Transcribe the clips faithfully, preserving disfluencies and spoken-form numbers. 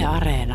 Areena.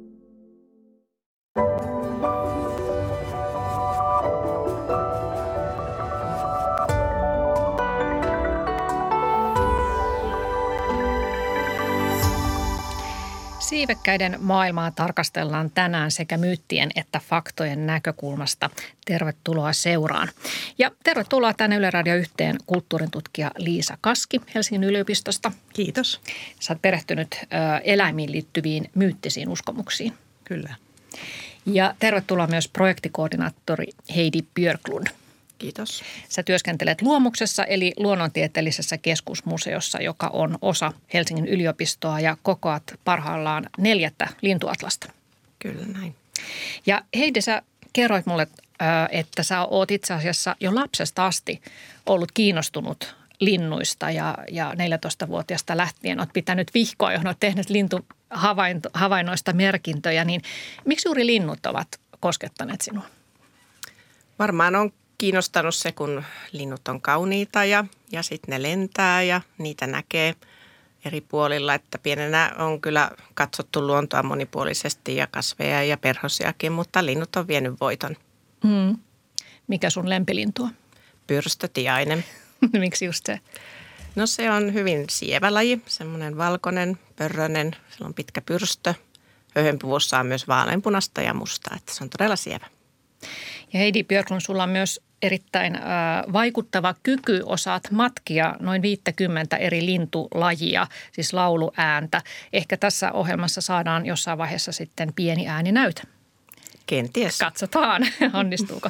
Siivekkäiden maailmaa tarkastellaan tänään sekä myyttien että faktojen näkökulmasta. Tervetuloa seuraan. Ja tervetuloa tänne Yle Radio yhteen kulttuurin tutkija Liisa Kaski Helsingin yliopistosta. Kiitos. Sä oot perehtynyt ö, eläimiin liittyviin myyttisiin uskomuksiin. Kyllä. Ja tervetuloa myös projektikoordinaattori Heidi Björklund. Kiitos. Sä työskentelet Luomuksessa eli luonnontieteellisessä keskusmuseossa, joka on osa Helsingin yliopistoa ja kokoat parhaillaan neljättä lintuatlasta. Kyllä näin. Ja Heidi, sä kerroit mulle, että sä oot itse asiassa jo lapsesta asti ollut kiinnostunut linnuista ja, ja neljätoistavuotiaasta lähtien oot pitänyt vihkoa, johon oot tehnyt lintuhavainnoista merkintöjä. Niin miksi juuri linnut ovat koskettaneet sinua? Varmaan on kiinnostanut se, kun linnut on kauniita ja, ja sitten ne lentää ja niitä näkee eri puolilla. Että pienenä on kyllä katsottu luontoa monipuolisesti ja kasveja ja perhosiakin, mutta linnut on vienyt voiton. Mm. Mikä sun lempilintu on? Pyrstötiainen. Miksi just se? No se on hyvin sievä laji, semmoinen valkoinen, pörrönen, sillä on pitkä pyrstö. Höyhenpuvussa on myös vaaleanpunasta ja mustaa, että se on todella sievä. Ja Heidi Björklund, sulla on myös erittäin äh, vaikuttava kyky, osaat matkia noin viisikymmentä eri lintulajia, siis lauluääntä. Ehkä tässä ohjelmassa saadaan jossain vaiheessa sitten pieni ääninäyte. Kenties. Katsotaan, onnistuuko.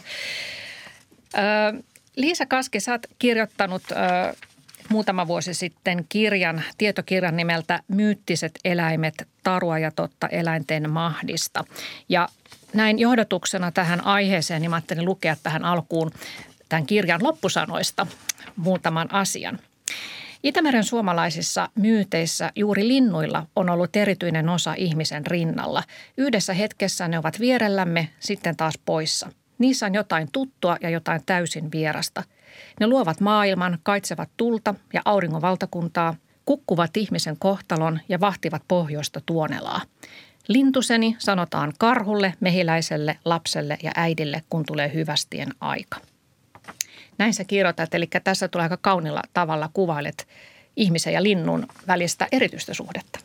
Äh, Liisa Kaski, sä oot kirjoittanut äh, muutama vuosi sitten kirjan, tietokirjan nimeltä Myyttiset eläimet, tarua ja totta eläinten mahdista. Ja näin johdotuksena tähän aiheeseen, niin mä ajattelin lukea tähän alkuun tämän kirjan loppusanoista muutaman asian. Itämeren suomalaisissa myyteissä juuri linnuilla on ollut erityinen osa ihmisen rinnalla. Yhdessä hetkessä ne ovat vierellämme, sitten taas poissa. Niissä on jotain tuttua ja jotain täysin vierasta. Ne luovat maailman, kaitsevat tulta ja auringon valtakuntaa, kukkuvat ihmisen kohtalon ja vahtivat pohjoista tuonelaa. Lintuseni sanotaan karhulle, mehiläiselle, lapselle ja äidille, kun tulee hyvästien aika. Näin sä kirjoitat, eli tässä tulee aika kaunilla tavalla kuvailet ihmisen ja linnun välistä erityistä suhdetta.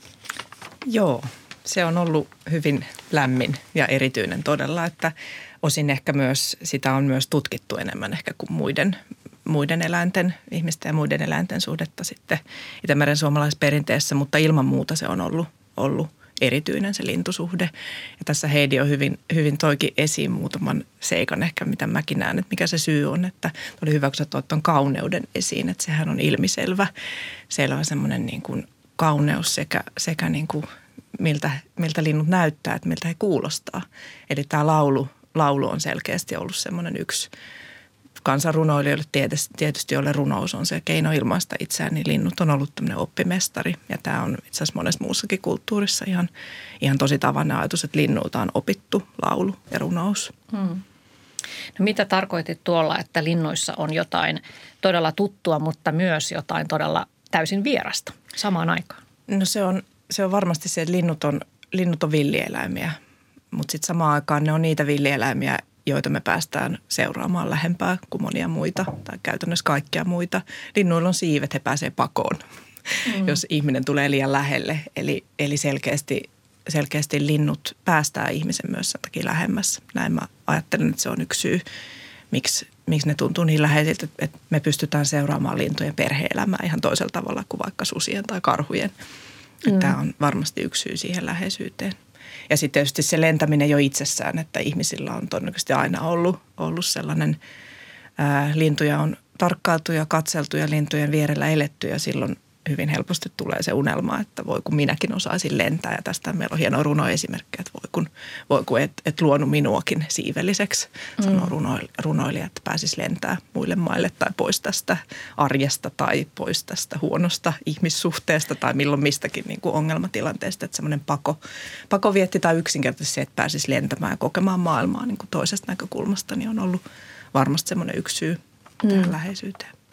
Joo, se on ollut hyvin lämmin ja erityinen todella, että osin ehkä myös sitä on myös tutkittu enemmän ehkä kuin muiden, muiden eläinten, ihmisten ja muiden eläinten suhdetta sitten Itämeren suomalaisessa perinteessä, mutta ilman muuta se on ollut, ollut erityinen se lintusuhde. Ja tässä Heidi on hyvin, hyvin toikin esiin muutaman seikan ehkä, mitä mäkin näen, että mikä se syy on. Että oli hyvä, kun sä tuot ton kauneuden esiin, että sehän on ilmiselvä. Siellä on semmoinen niin kuin kauneus sekä, sekä niin kuin miltä, miltä linnut näyttää, että miltä he kuulostaa. Eli tämä laulu, laulu on selkeästi ollut semmoinen yksi kansanrunoilijoille tietysti, joille runous on se keino ilmaista itseään, niin linnut on ollut tämmöinen oppimestari. Ja tämä on itse asiassa monessa muussakin kulttuurissa ihan, ihan tosi tavannut ajatus, että linnulta on opittu laulu ja runous. Hmm. No mitä tarkoitit tuolla, että linnuissa on jotain todella tuttua, mutta myös jotain todella täysin vierasta samaan aikaan? No se on, se on varmasti se, että linnut on, linnut on villieläimiä, mutta sitten samaan aikaan ne on niitä villieläimiä, joita me päästään seuraamaan lähempää kuin monia muita tai käytännössä kaikkia muita. Linnuilla on siivet, he pääsee pakoon, mm. jos ihminen tulee liian lähelle. Eli, eli selkeästi, selkeästi linnut päästää ihmisen myös sen takia lähemmäs. Näin mä ajattelen, että se on yksi syy, miksi, miksi ne tuntuu niin läheisiltä, että me pystytään seuraamaan lintujen perhe-elämää ihan toisella tavalla kuin vaikka susien tai karhujen. Mm. Tämä on varmasti yksi syy siihen läheisyyteen. Ja sitten tietysti se lentäminen jo itsessään, että ihmisillä on todennäköisesti aina ollut, ollut sellainen, ää, lintuja on tarkkailtu ja katseltu ja lintujen vierellä eletty ja silloin hyvin helposti tulee se unelma, että voi kun minäkin osaisin lentää. Ja tästä meillä on hieno runoesimerkki, että voi kun, voi kun et, et luonut minuakin siivelliseksi, mm. sanoo runoilija, että pääsisi lentää muille maille tai pois tästä arjesta tai pois tästä huonosta ihmissuhteesta tai milloin mistäkin niin kuin ongelmatilanteesta. Että semmoinen pako, pakovietti tai yksinkertaisesti se, että pääsisi lentämään ja kokemaan maailmaa niin kuin toisesta näkökulmasta, niin on ollut varmasti semmoinen yksi syy tähän mm. läheisyyteen.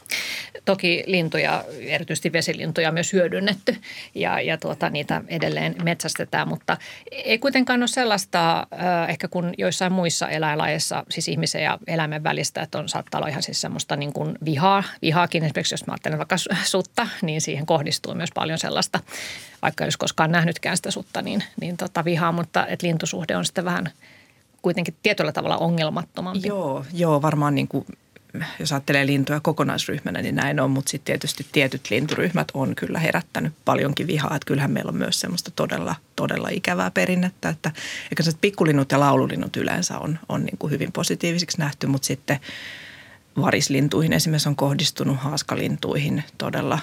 Toki lintuja, erityisesti vesilintuja, myös hyödynnetty ja, ja tuota, niitä edelleen metsästetään, mutta ei kuitenkaan ole sellaista äh, ehkä kuin joissain muissa eläinlajeissa, siis ihmisen ja eläimen välistä, että on saattaa olla ihan siis semmoista niin kuin vihaa. Vihaakin esimerkiksi, jos mä ajattelen vaikka sutta, niin siihen kohdistuu myös paljon sellaista, vaikka jos koskaan nähnytkään sitä sutta, niin, niin tota vihaa, mutta että lintusuhde on sitten vähän kuitenkin tietyllä tavalla ongelmattomampi. Joo, joo varmaan niin kuin jos ajattelee lintuja kokonaisryhmänä, niin näin on, mutta sitten tietysti tietyt linturyhmät on kyllä herättänyt paljonkin vihaa. Että kyllähän meillä on myös semmoista todella, todella ikävää perinnettä, että eikä se pikkulinnut ja laululinnut yleensä on, on niin kuin hyvin positiivisiksi nähty, mutta sitten varislintuihin esimerkiksi on kohdistunut haaskalintuihin todella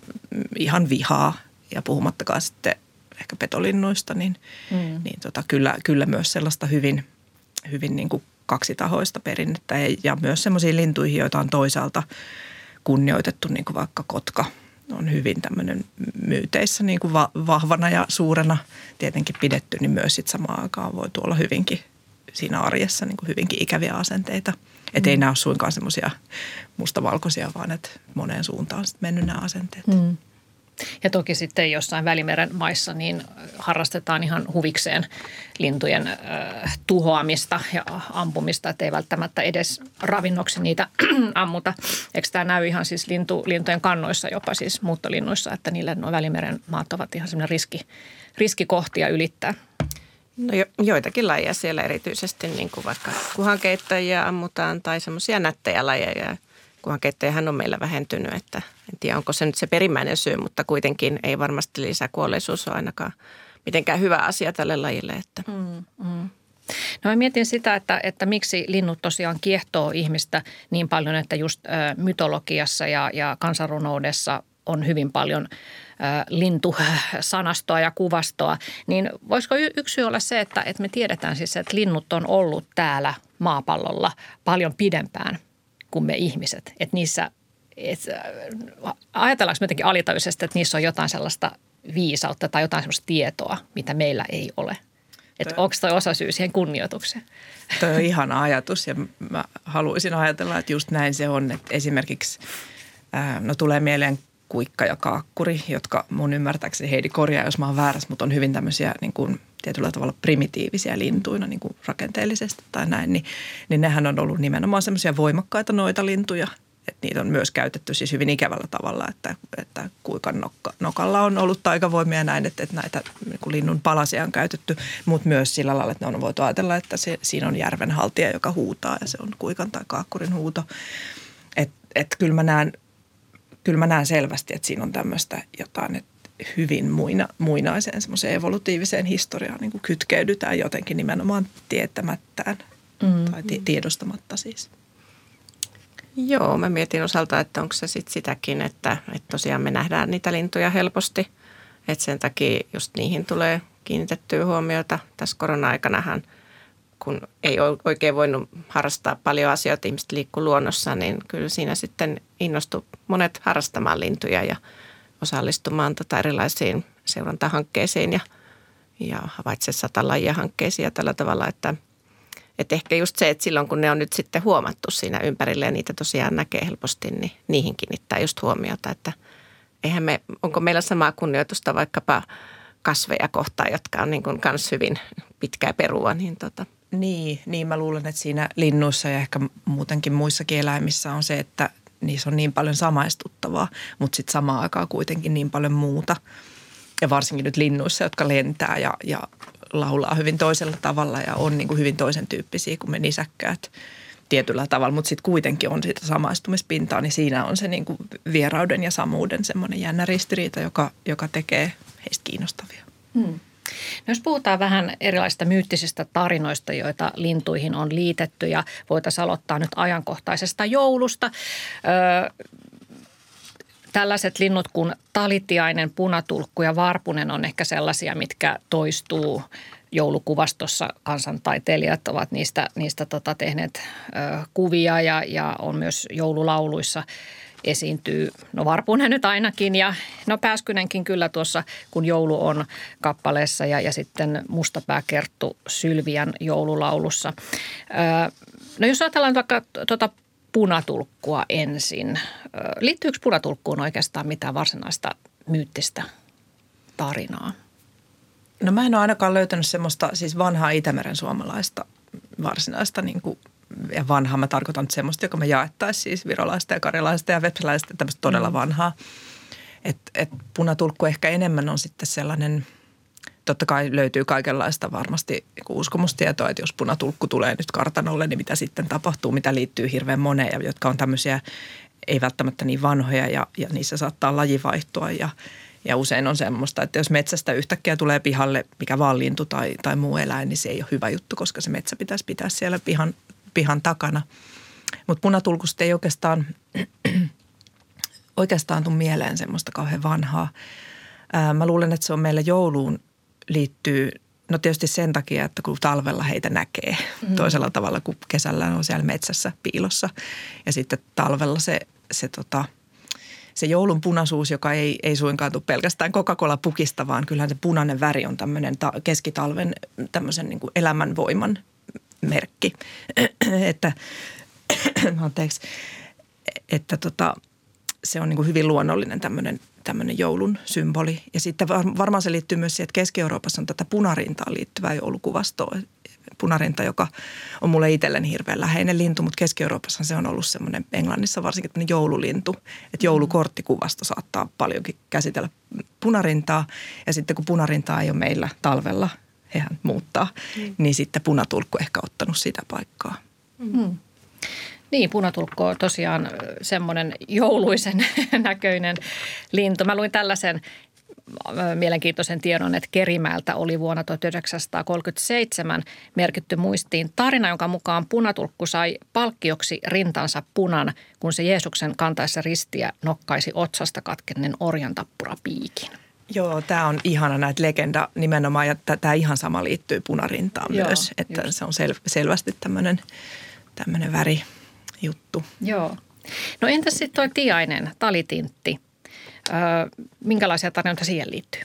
ihan vihaa ja puhumattakaan sitten ehkä petolinnuista, niin, mm. niin tota, kyllä, kyllä myös sellaista hyvin, hyvin niin kuin kaksitahoista perinnettä ja myös semmoisiin lintuihin, joita on toisaalta kunnioitettu, niin kuin vaikka kotka on hyvin tämmöinen myyteissä niin kuin va- vahvana ja suurena tietenkin pidetty, niin myös sitten samaan aikaan voi tuolla hyvinkin siinä arjessa niin kuin hyvinkin ikäviä asenteita. Että mm. ei nämä ole suinkaan semmoisia mustavalkoisia, vaan että moneen suuntaan on sitten mennyt nämä asenteet. Mm. Ja toki sitten jossain Välimeren maissa niin harrastetaan ihan huvikseen lintujen äh, tuhoamista ja ampumista, että ei välttämättä edes ravinnoksi niitä ammuta. Eikö tämä näy ihan siis lintu, lintujen kannoissa, jopa siis muuttolinnuissa, että niille nuo Välimeren maat ovat ihan semmoinen riski, riskikohtia ylittää? No jo, joitakin lajeja siellä erityisesti, niin kuin vaikka kuhankeittajia ammutaan tai semmoisia nättejä lajeja. Kuhankeittäjähän on meillä vähentynyt, että en tiedä onko se nyt se perimmäinen syy, mutta kuitenkin ei varmasti lisäkuolleisuus ole ainakaan mitenkään hyvä asia tälle lajille. Että. Mm, mm. No mä mietin sitä, että, että miksi linnut tosiaan kiehtoo ihmistä niin paljon, että just ä, mytologiassa ja, ja kansanrunoudessa on hyvin paljon ä, lintusanastoa ja kuvastoa. Niin voisiko y- yksi syy olla se, että, että me tiedetään siis, että linnut on ollut täällä maapallolla paljon pidempään kuin me ihmiset. Että niissä, et, ajatellaanko me jotenkin alitajuisesti, että niissä on jotain sellaista viisautta tai jotain sellaista tietoa, mitä meillä ei ole. Että onko toi osa syy siihen kunnioitukseen? Toi on ihana ajatus ja mä haluaisin ajatella, että just näin se on. Että esimerkiksi, ää, no tulee mieleen kuikka ja kaakkuri, jotka mun ymmärtääkseni Heidi korjaa, jos mä oon väärässä, mutta on hyvin tämmöisiä niin kuin tietyllä tavalla primitiivisiä lintuina niin kuin rakenteellisesti tai näin, niin, niin nehän on ollut nimenomaan semmoisia voimakkaita noita lintuja. Että niitä on myös käytetty siis hyvin ikävällä tavalla, että, että kuikan nokka, nokalla on ollut taikavoimia näin, että, että näitä niin kuin linnun palasia on käytetty, mutta myös sillä lailla, että ne on voitu ajatella, että se, siinä on järvenhaltija, joka huutaa ja se on kuikan tai kaakkurin huuto. Että et kyllä mä näen Kyllä mä näen selvästi, että siinä on tämmöistä jotain, että hyvin muina, muinaiseen semmoiseen evolutiiviseen historiaan niin kuin kytkeydytään jotenkin nimenomaan tietämättään mm. tai t- tiedostamatta siis. Joo, mä mietin osalta, että onko se sitten sitäkin, että, että tosiaan me nähdään niitä lintuja helposti. Että sen takia just niihin tulee kiinnitettyä huomiota. Tässä korona-aikanahan, kun ei ole oikein voinut harrastaa paljon asioita, ihmiset liikkuu luonnossa, niin kyllä siinä sitten innostui monet harrastamaan lintuja ja osallistumaan tota erilaisiin seurantahankkeisiin ja, ja havaitse sata lajia hankkeisiin ja tällä tavalla, että, että ehkä just se, että silloin kun ne on nyt sitten huomattu siinä ympärillä ja niitä tosiaan näkee helposti, niin niihin kiinnittää just huomiota, että eihän me, onko meillä samaa kunnioitusta vaikkapa kasveja kohtaan, jotka on niin kuin kans hyvin pitkää perua, niin tota. Niin, niin mä luulen, että siinä linnuissa ja ehkä muutenkin muissakin eläimissä on se, että niissä on niin paljon samaistuttavaa, mutta sitten samaan aikaan kuitenkin niin paljon muuta. Ja varsinkin nyt linnuissa, jotka lentää ja, ja laulaa hyvin toisella tavalla ja on niin kuin hyvin toisen tyyppisiä kuin me nisäkkäät tietyllä tavalla. Mutta sitten kuitenkin on sitä samaistumispintaa, niin siinä on se niin kuin vierauden ja samuuden semmoinen jännä ristiriita, joka, joka tekee heistä kiinnostavia. Hmm. No jos puhutaan vähän erilaisista myyttisistä tarinoista, joita lintuihin on liitetty ja voitaisiin aloittaa nyt ajankohtaisesta joulusta. Öö, tällaiset linnut kuin talitiainen, punatulkku ja varpunen on ehkä sellaisia, mitkä toistuu joulukuvastossa. Kansantaiteilijat ovat niistä, niistä tota tehneet ö, kuvia ja, ja on myös joululauluissa esiintyy, no Varpunen nyt ainakin ja no Pääskynenkin kyllä tuossa, kun joulu on kappaleessa ja, ja sitten Mustapääkerttu Sylvian joululaulussa. Öö, no jos ajatellaan vaikka tuota punatulkkua ensin. Liittyykö punatulkkuun oikeastaan mitään varsinaista myyttistä tarinaa? No mä en ole ainakaan löytänyt semmoista siis vanhaa Itämeren suomalaista varsinaista niin kuin, ja vanhaa mä tarkoitan nyt semmoista, joka me jaettaisiin siis virolaista ja karjalaista ja vepsäläistä, tämmöistä todella vanhaa. Että et punatulkku ehkä enemmän on sitten sellainen, totta kai löytyy kaikenlaista varmasti uskomustietoa, että jos punatulkku tulee nyt kartanolle, niin mitä sitten tapahtuu, mitä liittyy hirveän moneen, jotka on tämmöisiä ei välttämättä niin vanhoja ja, ja niissä saattaa laji vaihtua ja, ja usein on semmoista, että jos metsästä yhtäkkiä tulee pihalle mikä vaan lintu tai, tai muu eläin, niin se ei ole hyvä juttu, koska se metsä pitäisi pitää siellä pihan, pihan takana. Mutta punatulkusta ei oikeastaan, oikeastaan tule mieleen semmoista kauhean vanhaa. Ää, mä luulen, että se on meillä jouluun liittyy, no tietysti sen takia, että kun talvella heitä näkee mm. toisella tavalla kuin kesällä on siellä metsässä piilossa. Ja sitten talvella se, se, tota, se joulun punaisuus, joka ei, ei suinkaan tule pelkästään Coca-Cola-pukista, vaan kyllähän se punainen väri on tämmöinen ta- keskitalven tämmöisen niin kuin elämänvoiman merkki. että, anteeksi, että tota, se on niin kuin hyvin luonnollinen tämmöinen tämmöinen joulun symboli. Ja sitten varmaan se liittyy myös siihen, että Keski-Euroopassa on tätä punarintaan liittyvää joulukuvastoa. Punarinta, joka on mulle itselleni hirveän läheinen lintu, mutta Keski-Euroopassa se on ollut semmoinen, Englannissa varsinkin tämmöinen joululintu. Että joulukorttikuvasto saattaa paljonkin käsitellä punarintaa. Ja sitten kun punarintaa ei ole meillä talvella, hehän muuttaa, mm. niin sitten punatulkku ehkä ottanut sitä paikkaa. Mm. Niin, punatulkku on tosiaan semmoinen jouluisen näköinen lintu. Mä luin tällaisen mielenkiintoisen tiedon, että Kerimäeltä oli vuonna tuhatyhdeksänsataakolmekymmentäseitsemän merkitty muistiin tarina, jonka mukaan punatulkku sai palkkioksi rintansa punan, kun se Jeesuksen kantaessa ristiä nokkaisi otsasta katkenneen orjantappurapiikin. Joo, tämä on ihana näitä legenda nimenomaan ja tämä ihan sama liittyy punarintaan Joo, myös, että just. se on sel- selvästi tämmöinen, tämmöinen väri. Juttu. Joo. No entäs sitten tuo tiainen, talitintti? Öö, minkälaisia tarinoita siihen liittyy?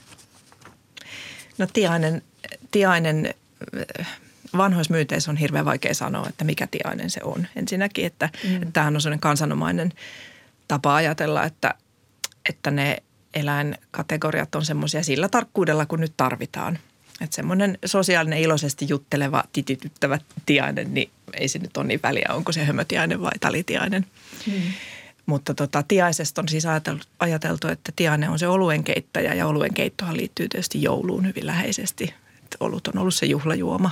No tiainen, tiainen vanhoissa myyteissä on hirveän vaikea sanoa, että mikä tiainen se on. Ensinnäkin, että, mm. että tämähän on sellainen kansanomainen tapa ajatella, että, että ne eläinkategoriat on semmoisia sillä tarkkuudella, kun nyt tarvitaan. Että semmoinen sosiaalinen, iloisesti jutteleva, titityttävä tiainen, niin ei se nyt ole niin väliä, onko se hömötiainen vai talitiainen. Hmm. Mutta tota, tiaisesta on siis ajateltu, ajateltu, että tiainen on se oluen keittäjä ja oluen keittohan liittyy tietysti jouluun hyvin läheisesti. Että olut on ollut se juhlajuoma.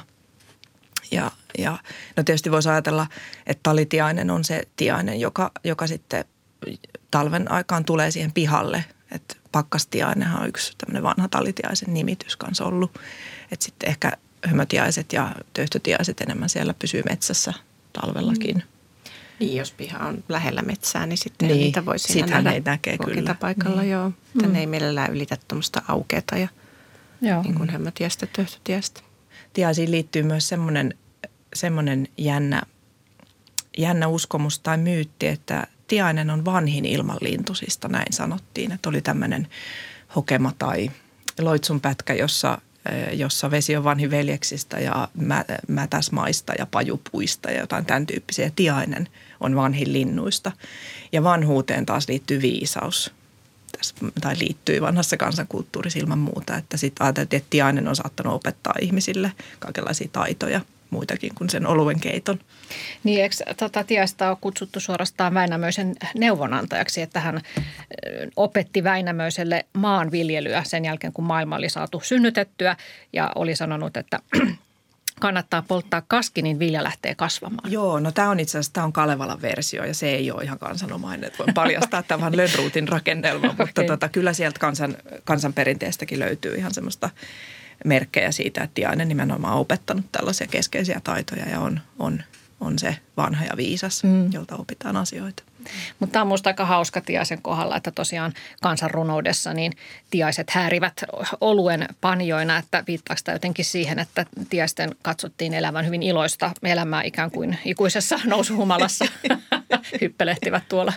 Ja, ja no tietysti voisi ajatella, että talitiainen on se tiainen, joka, joka sitten talven aikaan tulee siihen pihalle. Että pakkastiainenhan on yksi tämmöinen vanha talitiaisen nimitys kanssa ollut. Että sitten ehkä hömötiaiset ja töyhtötiaiset enemmän siellä pysyy metsässä talvellakin. Mm. Niin, jos piha on lähellä metsää, niin sitten niin, niitä voi siinä nähdä. Ei näkee kyllä. Paikalla, niin. joo. Mm. Tänne ei mielellään ylitä tuommoista aukeata ja joo. Niin kuin hömötiästä, töyhtötiästä. Tiaisiin liittyy myös semmoinen, semmoinen jännä, jännä uskomus tai myytti, että tiainen on vanhin ilmanlintusista, näin sanottiin. Että oli tämmöinen hokema tai loitsunpätkä, jossa, jossa vesi on vanhin veljeksistä ja mä, mätäsmaista ja pajupuista ja jotain tämän tyyppisiä. Tiainen on vanhin linnuista. Ja vanhuuteen taas liittyy viisaus. Tässä, tai liittyy vanhassa kansankulttuurissa ilman muuta. Että sitten ajateltiin, että tiainen on saattanut opettaa ihmisille kaikenlaisia taitoja. Muitakin kuin sen oluen keiton. Niin, eikö tota, Tiaista on kutsuttu suorastaan Väinämöisen neuvonantajaksi, että hän opetti Väinämöiselle maanviljelyä sen jälkeen, kun maailma oli saatu synnytettyä ja oli sanonut, että kannattaa polttaa kaski, niin vilja lähtee kasvamaan. Joo, no tämä on itse asiassa tämä on Kalevalan versio ja se ei ole ihan kansanomainen, että voin paljastaa, että tämä on Lönnruutin rakennelma, mutta okay. tota, kyllä sieltä kansan, kansanperinteestäkin löytyy ihan semmoista merkkejä siitä, että Tiainen nimenomaan on opettanut tällaisia keskeisiä taitoja ja on, on, on se vanha ja viisas, mm. jolta opitaan asioita. Mutta tämä on minusta aika hauska Tiaisen kohdalla, että tosiaan kansanrunoudessa niin tiaiset häärivät oluen panjoina, että viittaako tämä jotenkin siihen, että tiaisten katsottiin elävän hyvin iloista elämää ikään kuin ikuisessa nousuhumalassa hyppelehtivät tuolla.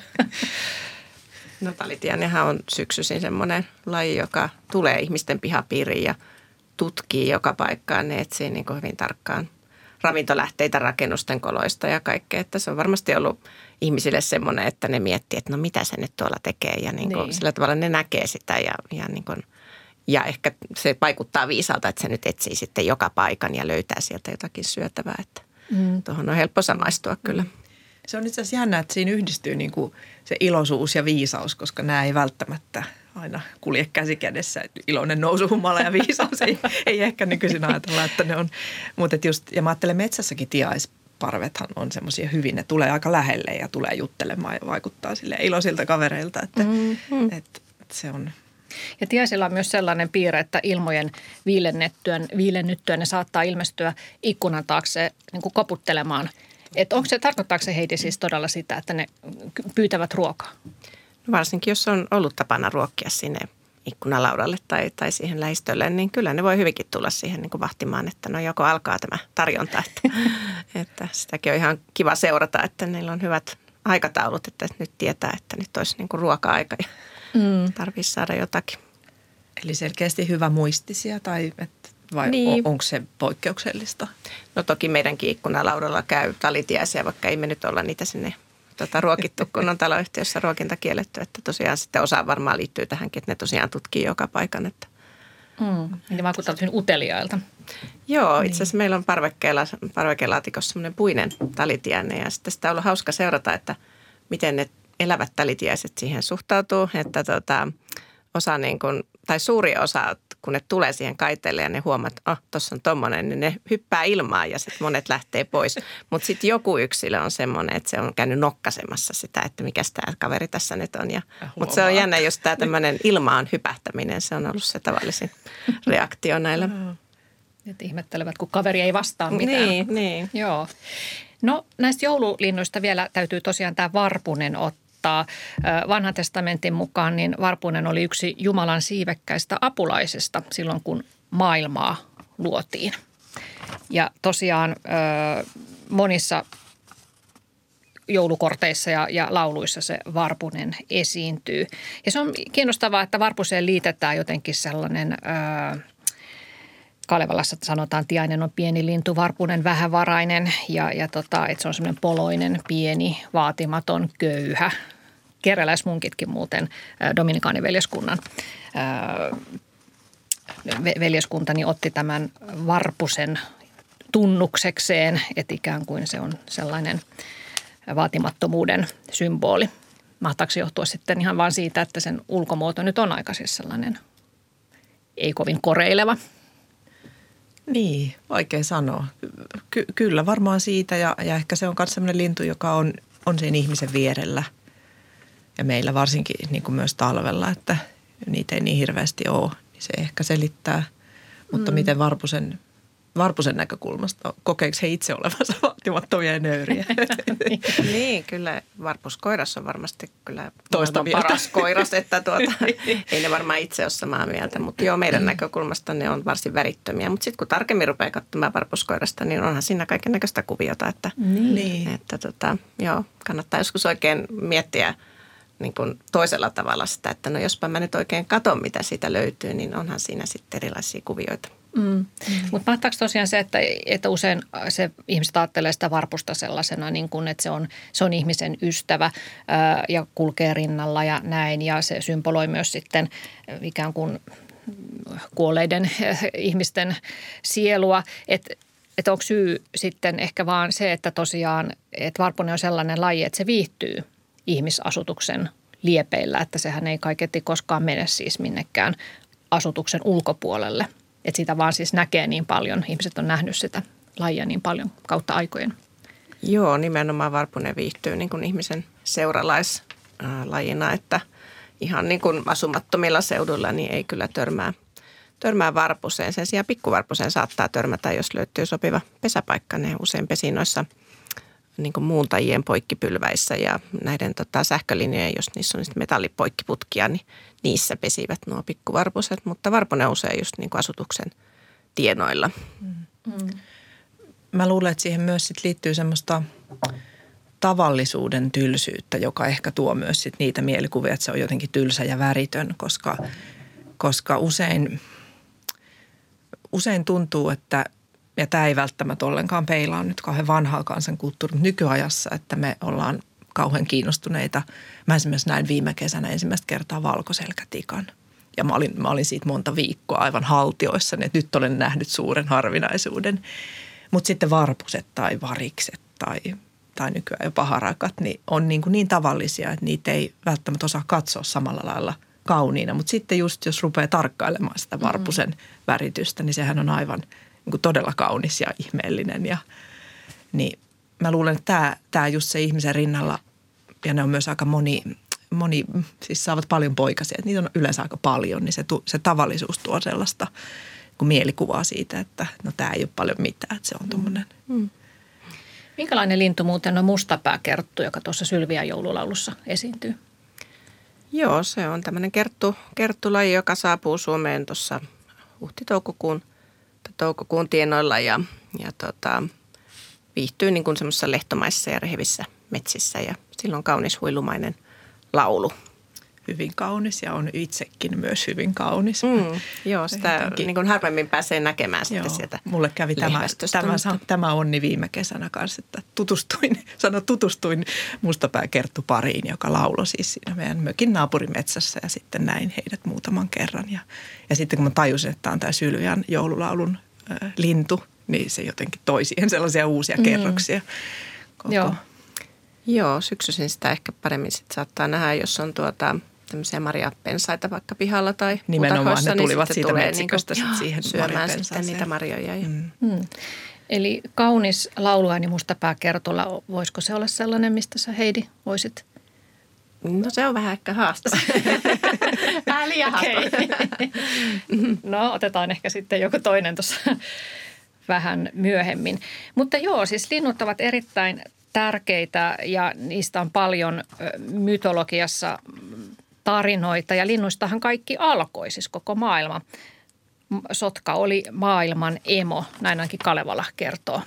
No talitiainenhan on syksyisin semmoinen laji, joka tulee ihmisten pihapiiriin ja tutkii joka paikkaan. Ne etsii niin kuin hyvin tarkkaan ravintolähteitä rakennusten koloista ja kaikkea. Että se on varmasti ollut ihmisille semmoinen, että ne miettii, että no mitä se nyt tuolla tekee. Ja niin kuin, niin. sillä tavalla ne näkee sitä ja, ja, niin kuin, ja ehkä se vaikuttaa viisalta, että se nyt etsii sitten joka paikan ja löytää sieltä jotakin syötävää. Että mm. tuohon on helppo samaistua kyllä. Se on itse asiassa jännä, että siinä yhdistyy niin kuin se iloisuus ja viisaus, koska nämä ei välttämättä aina kulje käsi kädessä. Iloinen nousuhumala ja viisaus ei, ei ehkä nykyisin ajatella, että ne on. Mutta just, ja mä ajattelen metsässäkin tiaisparvethan on semmoisia hyvin, ne tulee aika lähelle ja tulee juttelemaan ja vaikuttaa sille iloisilta kavereilta, että, mm-hmm. että, että se on. Ja tiaisilla on myös sellainen piirre, että ilmojen viilennettyä, viilennyttyä ne saattaa ilmestyä ikkunan taakse niin kuin koputtelemaan. Että onko se, tarkoittaako se Heidi siis todella sitä, että ne pyytävät ruokaa? No varsinkin, jos on ollut tapana ruokkia sinne ikkunalaudalle tai, tai siihen lähistölle, niin kyllä ne voi hyvinkin tulla siihen niin kuin vahtimaan, että no joko alkaa tämä tarjonta. Että, että sitäkin on ihan kiva seurata, että niillä on hyvät aikataulut, että nyt tietää, että nyt olisi niin kuin ruoka-aika ja mm. tarvitsisi saada jotakin. Eli selkeästi hyvä muistisia tai että vai niin. Onko se poikkeuksellista? No toki meidänkin ikkunalaudalla käy talitiaisia, vaikka ei me nyt olla niitä sinne tota, ruokittu, kun on taloyhtiössä ruokinta kielletty. Että tosiaan sitten osa varmaan liittyy tähänkin, että ne tosiaan tutkii joka paikan. Että. Mm. Ne vaikuttavat hyvin uteliailta. Joo, itse asiassa niin. Meillä on parvekkeella, parvekelaatikossa semmoinen puinen talitiainen ja sitten sitä on ollut hauska seurata, että miten ne elävät talitiaiset siihen suhtautuu. Että tota, osa niin kuin, tai suuri osa, kun ne tulee siihen kaiteelle ja ne huomaa, että oh, tuossa on tommonen, niin ne hyppää ilmaan ja sitten monet lähtee pois. Mutta sitten joku yksilö on semmoinen, että se on käynyt nokkasemassa sitä, että mikä tämä kaveri tässä nyt on. Mutta se on jännä, jos tämä tämmöinen ilmaan hypähtäminen, se on ollut se tavallisin reaktio näillä. Että ihmettelevät, kun kaveri ei vastaa mitään. Niin, niin. Joo. No näistä joululinnuista vielä täytyy tosiaan tämä varpunen ottaa. Vanhan testamentin mukaan niin varpunen oli yksi Jumalan siivekkäistä apulaisista silloin, kun maailmaa luotiin. Ja tosiaan monissa joulukorteissa ja, ja lauluissa se varpunen esiintyy. Ja se on kiinnostavaa, että varpuseen liitetään jotenkin sellainen, ää, Kalevalassa sanotaan, tiainen on pieni lintu, varpunen vähävarainen ja, ja tota, että se on semmoinen poloinen, pieni, vaatimaton, köyhä. Kerjäläismunkitkin muuten Dominikaaniveljeskunnan veljeskuntani otti tämän varpusen tunnuksekseen, että ikään kuin se on sellainen vaatimattomuuden symboli. Mahtaako se johtua sitten ihan vaan siitä, että sen ulkomuoto nyt on aika siis sellainen ei kovin koreileva? Niin, vaikea sanoa. Ky- kyllä varmaan siitä ja, ja ehkä se on myös sellainen lintu, joka on, on siinä ihmisen vierellä. Ja meillä varsinkin niin kuin myös talvella, että niitä ei niin hirveästi ole, niin se ehkä selittää. Mutta mm. miten varpusen, varpusen näkökulmasta, kokeeko he itse olevansa vaatimattomia ja nöyriä? Niin, kyllä varpuskoiras on varmasti kyllä toista paras koiras, että tuota, ei ne varmaan itse ole samaa mieltä. Mutta joo, meidän näkökulmasta ne on varsin värittömiä. Mutta sitten kun tarkemmin rupeaa katsomaan varpuskoirasta, niin onhan siinä kaiken näköistä kuviota. Että, niin. että tota, joo, kannattaa joskus oikein miettiä niin kuin toisella tavalla sitä, että no jospa mä nyt oikein katon, mitä siitä löytyy, niin onhan siinä sitten erilaisia kuvioita. Mm. Mm. Mutta mahtaako tosiaan se, että, että usein se ihmiset ajattelee sitä varpusta sellaisena, niin kuin, että se on, se on ihmisen ystävä ää, ja kulkee rinnalla ja näin. Ja se symboloi myös sitten ikään kuin kuolleiden ihmisten sielua. Että et onko syy sitten ehkä vaan se, että tosiaan, että varpunen on sellainen laji, että se viihtyy ihmisasutuksen liepeillä, että sehän ei kaiketi koskaan mene siis minnekään asutuksen ulkopuolelle. Että sitä vaan siis näkee niin paljon. Ihmiset on nähnyt sitä lajia niin paljon kautta aikojen. Joo, nimenomaan varpunen viihtyy niin kuin ihmisen seuralaislajina, että ihan niin kuin asumattomilla seuduilla niin ei kyllä törmää, törmää varpuseen. Sen sijaan pikkuvarpuseen saattaa törmätä, jos löytyy sopiva pesäpaikka. Ne usein pesi noissa niin kuin muuntajien poikkipylväissä ja näiden tota, sähkölinjojen, jos niissä on metallipoikkiputkia, niin niissä pesivät nuo pikkuvarpuset, mutta varpunen usein just niin kuin asutuksen tienoilla. Mm. Mä luulen, että siihen myös sit liittyy semmoista tavallisuuden tylsyyttä, joka ehkä tuo myös sit niitä mielikuvia, että se on jotenkin tylsä ja väritön, koska, koska usein, usein tuntuu, että ja tämä ei välttämättä ollenkaan peilaa nyt kauhean vanhaa kansankulttuuria nykyajassa, että me ollaan kauhean kiinnostuneita. Mä esimerkiksi näin viime kesänä ensimmäistä kertaa valkoselkätikan. Ja mä olin, mä olin siitä monta viikkoa aivan haltioissani, että nyt olen nähnyt suuren harvinaisuuden. Mutta sitten varpuset tai varikset tai, tai nykyään jopa harakat niin on niin, kuin niin tavallisia, että niitä ei välttämättä osaa katsoa samalla lailla kauniina. Mutta sitten just jos rupeaa tarkkailemaan sitä varpusen mm. väritystä, niin sehän on aivan niin kuin todella kaunis ja ihmeellinen. Ja, niin mä luulen, että tämä, tämä just se ihmisen rinnalla, ja ne on myös aika moni, moni siis saavat paljon poikasia, että niitä on yleensä aika paljon, niin se, se tavallisuus tuo sellaista kuin mielikuvaa siitä, että no tämä ei ole paljon mitään, että se on tuommoinen. Mm. Minkälainen lintu muuten on mustapääkerttu, joka tuossa Sylviän joululaulussa esiintyy? Joo, se on tämmöinen kerttu, kerttulaji, joka saapuu Suomeen tuossa huhti-toukokuun toukokuun tienoilla ja, ja tota, viihtyy niin kuin semmoisissa lehtomaisissa ja rehevissä metsissä ja sillä on kaunis huilumainen laulu. Hyvin kaunis ja on itsekin myös hyvin kaunis. Mm, joo, sitä niin kuin harvemmin pääsee näkemään sitten joo, sieltä mulle kävi tämä, tämä, tämä onni viime kesänä kanssa, että tutustuin, sano tutustuin mustapääkerttupariin, joka lauloi siis siinä meidän mökin naapurimetsässä ja sitten näin heidät muutaman kerran. Ja, ja sitten kun mä tajusin, että tämä on tämä Sylviän joululaulun äh, lintu, niin se jotenkin toi siihen sellaisia uusia mm. kerroksia. Koko. Joo. Joo, syksyisin sitä ehkä paremmin sitten saattaa nähdä, jos on tuota tämmöisiä marjapensaita vaikka pihalla tai nimenomaan puutakoissa, ne tulivat niin siitä metsiköstä niin joo, siihen syömään sitten niitä marjoja. Ja. Mm. Mm. Eli kaunis lauluääni mustapääkertolla, voisiko se olla sellainen, mistä sä Heidi voisit? No se on vähän ehkä haastava. Vähän liian haastava. No otetaan ehkä sitten joku toinen tuossa vähän myöhemmin. Mutta joo, siis linnut ovat erittäin tärkeitä ja niistä on paljon mytologiassa tarinoita ja linnuistahan kaikki alkoi, siis koko maailma. Sotka oli maailman emo, näin ainakin Kalevala kertoo.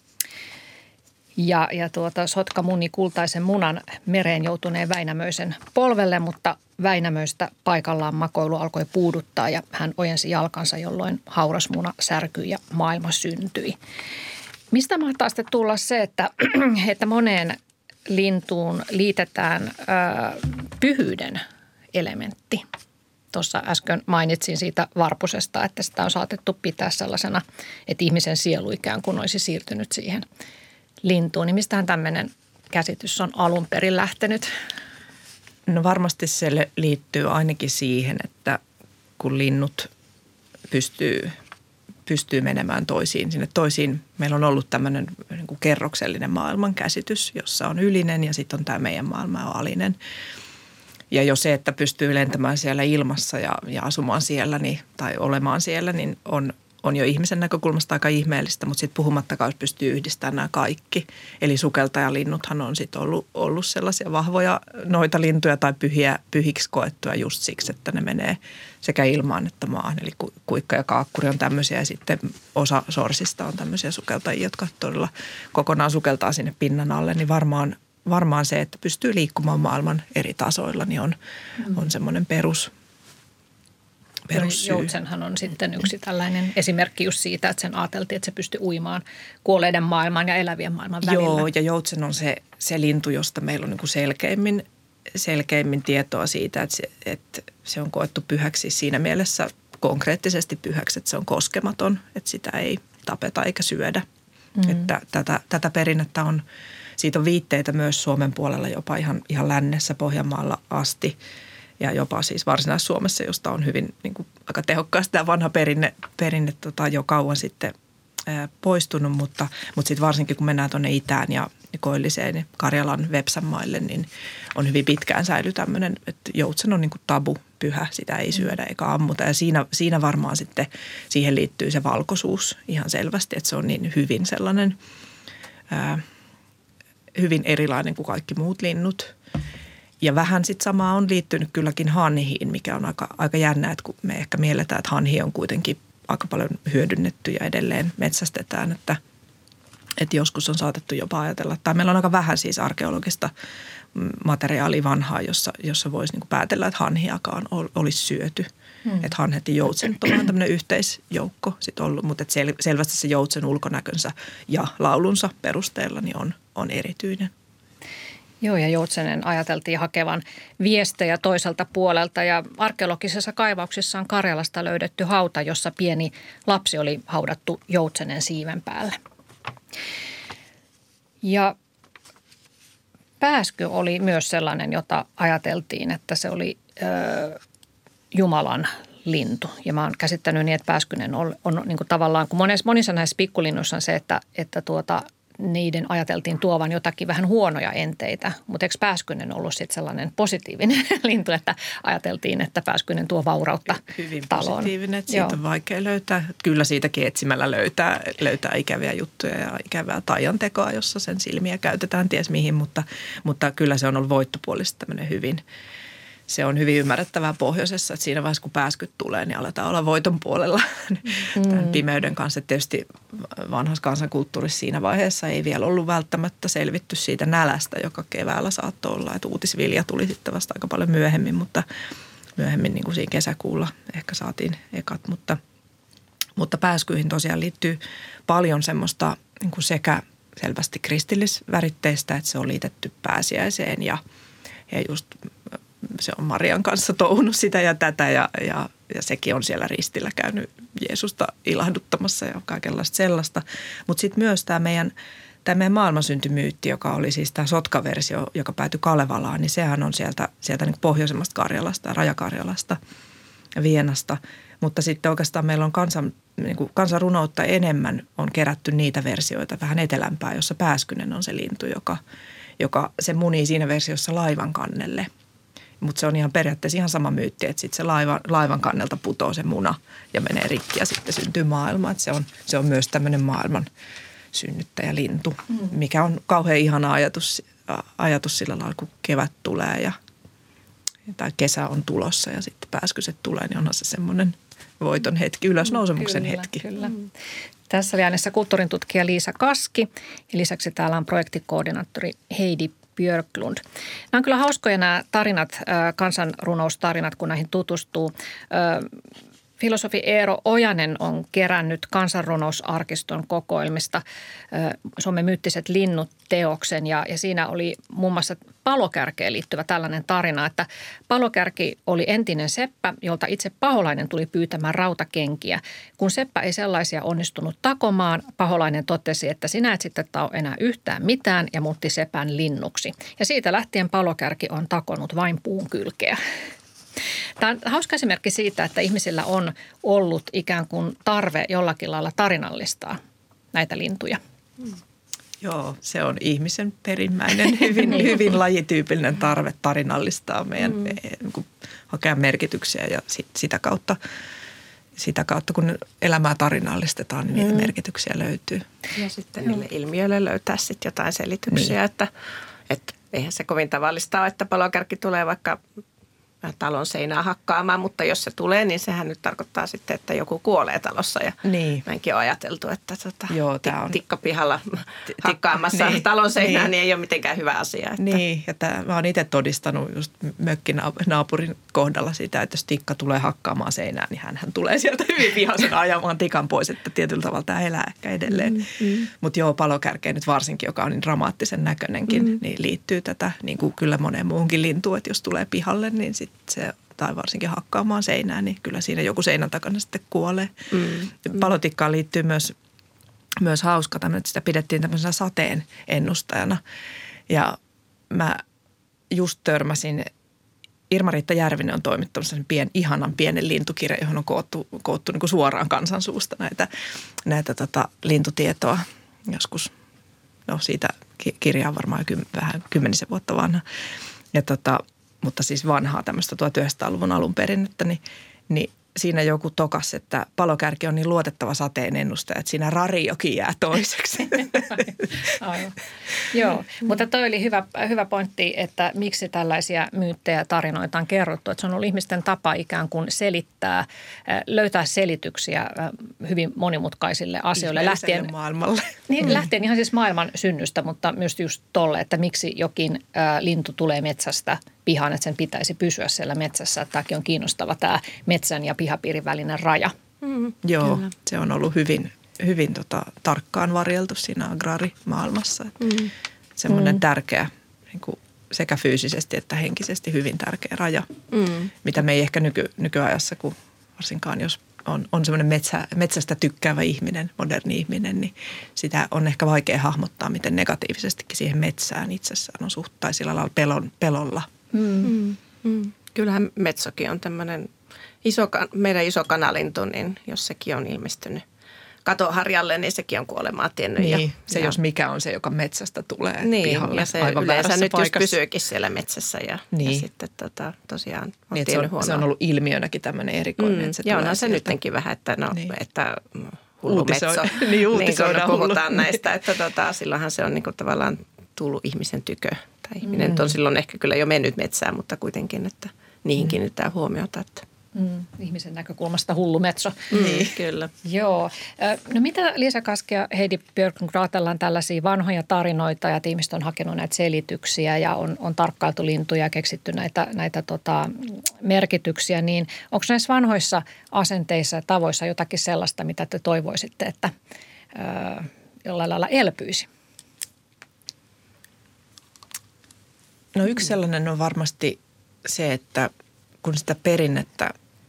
Ja, ja tuota, Sotka muni kultaisen munan mereen joutuneen Väinämöisen polvelle, mutta Väinämöistä paikallaan makoilu alkoi puuduttaa ja hän ojensi jalkansa, jolloin hauras muna särkyi ja maailma syntyi. Mistä mahtaa sitten tulla se, että, että moneen lintuun liitetään ö, pyhyyden elementti? Tuossa äsken mainitsin siitä varpusesta, että sitä on saatettu pitää sellaisena, että ihmisen sielu ikään kuin olisi siirtynyt siihen lintuun. Niin mistähän tämmöinen käsitys on alun perin lähtenyt? No varmasti se liittyy ainakin siihen, että kun linnut pystyy, pystyy menemään toisiin, sinne toisiin. Meillä on ollut tämmöinen niin kuin kerroksellinen maailmankäsitys, jossa on ylinen ja sitten on tämä meidän maailma on alinen. Ja jo se, että pystyy lentämään siellä ilmassa ja, ja asumaan siellä niin, tai olemaan siellä, niin on, on jo ihmisen näkökulmasta aika ihmeellistä, mutta sitten puhumattakaan, jos pystyy yhdistämään nämä kaikki. Eli sukeltajalinnuthan on sitten ollut, ollut sellaisia vahvoja noita lintuja tai pyhiä, pyhiksi koettuja just siksi, että ne menee sekä ilmaan että maahan. Eli kuikka ja kaakkuri on tämmöisiä ja sitten osa sorsista on tämmöisiä sukeltajia, jotka todella kokonaan sukeltaa sinne pinnan alle, niin varmaan Varmaan se, että pystyy liikkumaan maailman eri tasoilla, niin on, mm. on semmoinen perus, perussyy. Joutsenhan on sitten yksi tällainen esimerkki just siitä, että sen ajateltiin, että se pystyy uimaan kuolleiden maailman ja elävien maailman välillä. Joo, ja joutsen on se, se lintu, josta meillä on niin kuin selkeimmin, selkeimmin tietoa siitä, että se, että se on koettu pyhäksi siinä mielessä konkreettisesti pyhäksi, että se on koskematon, että sitä ei tapeta eikä syödä. Mm. Että tätä, tätä perinnettä on... Siitä on viitteitä myös Suomen puolella jopa ihan, ihan lännessä Pohjanmaalla asti ja jopa siis Varsinais-Suomessa, josta on hyvin niin kuin, aika tehokkaasti tämä vanha perinne, perinne tota, jo kauan sitten ää, poistunut, mutta, mutta sitten varsinkin kun mennään tuonne itään ja Koilliseen ja Karjalan Vepsänmaille, niin on hyvin pitkään säily tämmöinen, että joutsen on niin kuin tabu, pyhä, sitä ei syödä eikä ammuta ja siinä, siinä varmaan sitten siihen liittyy se valkoisuus ihan selvästi, että se on niin hyvin sellainen... Ää, hyvin erilainen kuin kaikki muut linnut. Ja vähän sitten samaa on liittynyt kylläkin hanhiin, mikä on aika, aika jännä, että kun me ehkä mielletään, että hanhi on kuitenkin aika paljon hyödynnetty ja edelleen metsästetään, että, että joskus on saatettu jopa ajatella, tai meillä on aika vähän siis arkeologista materiaalia vanhaa, jossa, jossa voisi niin kuin päätellä, että hanhiakaan olisi syöty. Hmm. Että hanhet ja joutsenet on vähän tämmöinen yhteisjoukko sit ollut, mutta sel- selvästi se joutsen ulkonäkönsä ja laulunsa perusteella niin on, on erityinen. Joo, ja joutsenen ajateltiin hakevan viestejä toiselta puolelta ja arkeologisessa kaivauksessa on Karjalasta löydetty hauta, jossa pieni lapsi oli haudattu joutsenen siiven päälle. Ja pääsky oli myös sellainen, jota ajateltiin, että se oli ö, Jumalan lintu. Ja mä oon käsittänyt niin, että pääskynen on, on niin kuin tavallaan, kun monissa, monissa näissä pikkulinnuissa on se, että, että tuota, niiden ajateltiin tuovan jotakin vähän huonoja enteitä. Mutta eikö pääskynen ollut sitten sellainen positiivinen lintu, että ajateltiin, että pääskynen tuo vaurautta Hyvin taloon. positiivinen, että siitä Joo. on vaikea löytää. Kyllä siitäkin etsimällä löytää, löytää ikäviä juttuja ja ikävää taiantekoa, jossa sen silmiä käytetään ties mihin, mutta, mutta kyllä se on ollut voittopuolisesti tämmöinen hyvin. Se on hyvin ymmärrettävää pohjoisessa, että siinä vaiheessa kun pääskyt tulee, niin aletaan olla voiton puolella tämän mm. pimeyden kanssa. Että tietysti vanhassa kansankulttuurissa siinä vaiheessa ei vielä ollut välttämättä selvitty siitä nälästä, joka keväällä saattoi olla. Että uutisvilja tuli sitten vasta aika paljon myöhemmin, mutta myöhemmin niin kuin siinä kesäkuulla ehkä saatiin ekat. Mutta, mutta pääskyihin tosiaan liittyy paljon semmoista niin kuin sekä selvästi kristillisväritteistä, että se on liitetty pääsiäiseen ja, ja just se on Marian kanssa touhunut sitä ja tätä ja, ja, ja sekin on siellä ristillä käynyt Jeesusta ilahduttamassa ja kaikenlaista sellaista. Mutta sitten myös tämä meidän, tämä meidän maailmansyntymyytti, joka oli siis tämä sotkaversio, joka päätyi Kalevalaan, niin sehän on sieltä, sieltä niin pohjoisemmasta Karjalasta ja Rajakarjalasta ja Vienasta. Mutta sitten oikeastaan meillä on kansan, niin kuin kansanrunoutta enemmän on kerätty niitä versioita vähän etelämpää, jossa pääskynen on se lintu, joka, joka se munii siinä versiossa laivan kannelle. Mutta se on ihan periaatteessa ihan sama myytti, että sitten se laiva, laivan kannelta putoo se muna ja menee rikki ja sitten syntyy maailma. Että se on, se on myös tämmöinen maailman synnyttäjälintu, mm. mikä on kauhean ihana ajatus, ajatus sillä lailla, kun kevät tulee ja tai kesä on tulossa ja sitten pääskyset tulee, niin onhan se semmoinen voiton hetki, ylösnousemuksen kyllä, hetki. Kyllä. Mm. Tässä oli äänessä kulttuurin tutkija Liisa Kaski ja lisäksi täällä on projektikoordinaattori Heidi Björklund. Nämä on kyllä hauskoja nämä tarinat, kansanrunoustarinat, kun näihin tutustuu. Filosofi Eero Ojanen on kerännyt kansanrunousarkiston kokoelmista Suomen myyttiset linnut -teoksen ja, ja siinä oli muun muassa palokärkeen liittyvä tällainen tarina, että palokärki oli entinen seppä, jolta itse paholainen tuli pyytämään rautakenkiä. Kun seppä ei sellaisia onnistunut takomaan, paholainen totesi, että sinä et sitten tao enää yhtään mitään ja muutti sepän linnuksi. Ja siitä lähtien palokärki on takonut vain puun kylkeä. Tämä on hauska esimerkki siitä, että ihmisillä on ollut ikään kuin tarve jollakin lailla tarinallistaa näitä lintuja. Mm. Joo, se on ihmisen perimmäinen, hyvin, hyvin lajityypillinen tarve tarinallistaa meidän, mm. niin hakea merkityksiä ja sit, sitä, kautta, sitä kautta, kun elämää tarinallistetaan, niin niitä mm. merkityksiä löytyy. Ja sitten niille ilmiöille löytää sitten jotain selityksiä, niin. että, että eihän se kovin tavallista ole, että palokärki tulee vaikka talon seinää hakkaamaan, mutta jos se tulee, niin sehän nyt tarkoittaa sitten, että joku kuolee talossa. Ja niin. Mäkin olen ajateltu, että tota, Joo, tik, on... tikka pihalla hakkaamassa niin. talon seinää, niin. niin ei ole mitenkään hyvä asia. Että... Niin, ja tämä, mä oon itse todistanut just mökkinaapurin kohdalla sitä, että jos tikka tulee hakkaamaan seinään, niin hänhän tulee sieltä hyvin vihaisena ajamaan tikan pois, että tietyllä tavalla tämä elää ehkä edelleen. Mm-hmm. Mutta joo, palokärkeen nyt varsinkin, joka on niin dramaattisen näköinenkin, mm-hmm. niin liittyy tätä niin kuin kyllä moneen muuhunkin lintuun, että jos tulee pihalle, niin sitten se, tai varsinkin hakkaamaan seinään, niin kyllä siinä joku seinän takana sitten kuolee. Mm. Palotikkaan liittyy myös, myös hauska tämmöinen, että sitä pidettiin tämmöisenä sateen ennustajana. Ja mä just törmäsin, Irma-Riitta Järvinen on toimittanut sen pien, ihanan pienen lintukirjan, johon on koottu, koottu niin kuin suoraan kansansuusta näitä, näitä tota, lintutietoa joskus. No siitä kirjaa on varmaan kym, vähän kymmenisen vuotta vanha. Ja tota, mutta siis vanhaa tämmöistä tuhatyhdeksänsataaluvun alun perinnettä, niin, niin siinä joku tokas, että palokärki on niin luotettava sateen ennustaja, että siinä rariokin jää toiseksi. Aivan. Joo, mutta toi oli hyvä, hyvä pointti, että miksi tällaisia myyttejä ja tarinoita on kerrottu. Että se on ollut ihmisten tapa ikään kuin selittää, löytää selityksiä hyvin monimutkaisille asioille. Lähtien maailmalle. Niin, mm. lähtien ihan siis maailman synnystä, mutta myös just tolle, että miksi jokin ä, lintu tulee metsästä pihan, että sen pitäisi pysyä siellä metsässä. Että tämäkin on kiinnostava tämä metsän ja pihapiirin välinen raja. Mm, Joo, kyllä. Se on ollut hyvin, hyvin tota, tarkkaan varjeltu siinä agraarimaailmassa. Mm. Semmoinen mm. tärkeä niin kuin sekä fyysisesti että henkisesti hyvin tärkeä raja, mm. mitä me ei ehkä nyky, nykyajassa, kun varsinkaan jos on, on semmoinen metsä, metsästä tykkäävä ihminen, moderni ihminen, niin sitä on ehkä vaikea hahmottaa, miten negatiivisestikin siihen metsään itsessään on suht, tai sillä lailla pelon, pelolla. Mm. Mm. Mm. Kyllähän metsokin on tämmöinen iso, meidän iso kanalintu, niin jos sekin on ilmestynyt katoharjalle, niin sekin on kuolemaa tiennyt. Niin, ja, se ja, jos mikä on se, joka metsästä tulee niin, pihalle ja se aivan yleensä nyt paikassa. just pysyykin siellä metsässä ja, niin. ja sitten tota, tosiaan on niin, tiennyt se, on, huonoa. se on ollut ilmiönäkin tämmöinen erikoinen. Mm, se ja onhan se nyttenkin vähän, että, no, niin. että hullu Uutisoi, metso, niin, niin kun puhutaan hullu. näistä, että tota, silloinhan se on niin kuin tavallaan tullut ihmisen tykö. Tai ihminen mm. on silloin ehkä kyllä jo mennyt metsään, mutta kuitenkin, että niihin mm. kiinnittää huomiota, että Mm, ihmisen näkökulmasta hullu metso. Niin, kyllä. Joo. No mitä Liisa Kaski ja Heidi Björklund, ajatellaan tällaisia vanhoja tarinoita ja ihmiset on hakenut näitä selityksiä ja on, on tarkkailtu lintuja ja keksitty näitä, näitä tota, merkityksiä, niin onko näissä vanhoissa asenteissa ja tavoissa jotakin sellaista, mitä te toivoisitte, että ö, jollain lailla elpyisi? No yksi sellainen on varmasti se, että kun sitä perinnettä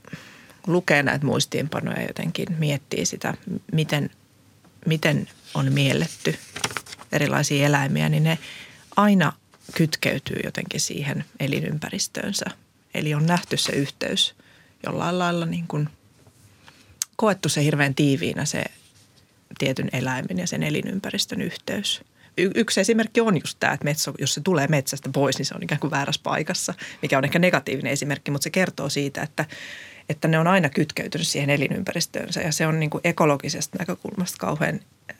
lukee näitä muistiinpanoja ja jotenkin miettii sitä, miten, miten on mielletty erilaisia eläimiä, niin ne aina kytkeytyy jotenkin siihen elinympäristöönsä. Eli on nähty se yhteys jollain lailla niin kuin koettu se hirveän tiiviinä se tietyn eläimen ja sen elinympäristön yhteys. Y- yksi esimerkki on just tämä, että metso, jos se tulee metsästä pois, niin se on ikään kuin väärässä paikassa, mikä on ehkä negatiivinen esimerkki, mutta se kertoo siitä, että, että ne on aina kytkeytynyt siihen elinympäristöönsä ja se on niin kuin ekologisesta näkökulmasta kauhean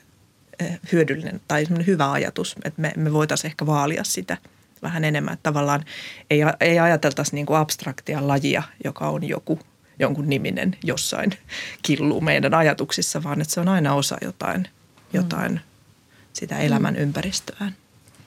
hyödyllinen tai hyvä ajatus, että me, me voitaisiin ehkä vaalia sitä vähän enemmän, että tavallaan ei, ei ajateltaisi niin kuin abstraktia lajia, joka on joku, jonkun niminen jossain killuu meidän ajatuksissa, vaan että se on aina osa jotain, jotain mm. sitä elämän ympäristöään.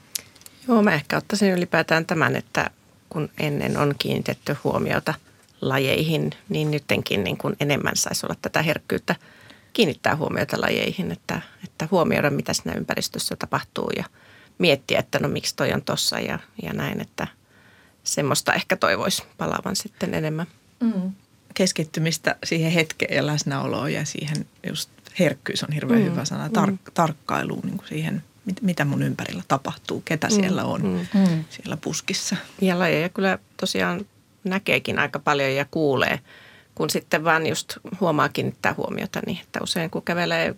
Joo, mä ehkä ottaisin ylipäätään tämän, että kun ennen on kiinnitetty huomiota lajeihin, niin nyttenkin niin kuin enemmän saisi olla tätä herkkyyttä kiinnittää huomiota lajeihin, että, että huomioida mitä siinä ympäristössä tapahtuu ja miettiä, että no miksi toi on tossa ja, ja näin, että semmoista ehkä toivoisi palaavan sitten enemmän. Mm. Keskittymistä siihen hetkeen ja läsnäoloon ja siihen just herkkyys on hirveän mm. hyvä sana, tar- mm. tarkkailuun niin kuin siihen, mit, mitä mun ympärillä tapahtuu, ketä mm. siellä on mm. siellä puskissa. Ja lajeja kyllä tosiaan näkeekin aika paljon ja kuulee, kun sitten vaan just huomaa kiinnittää huomiota niin, että usein kun kävelee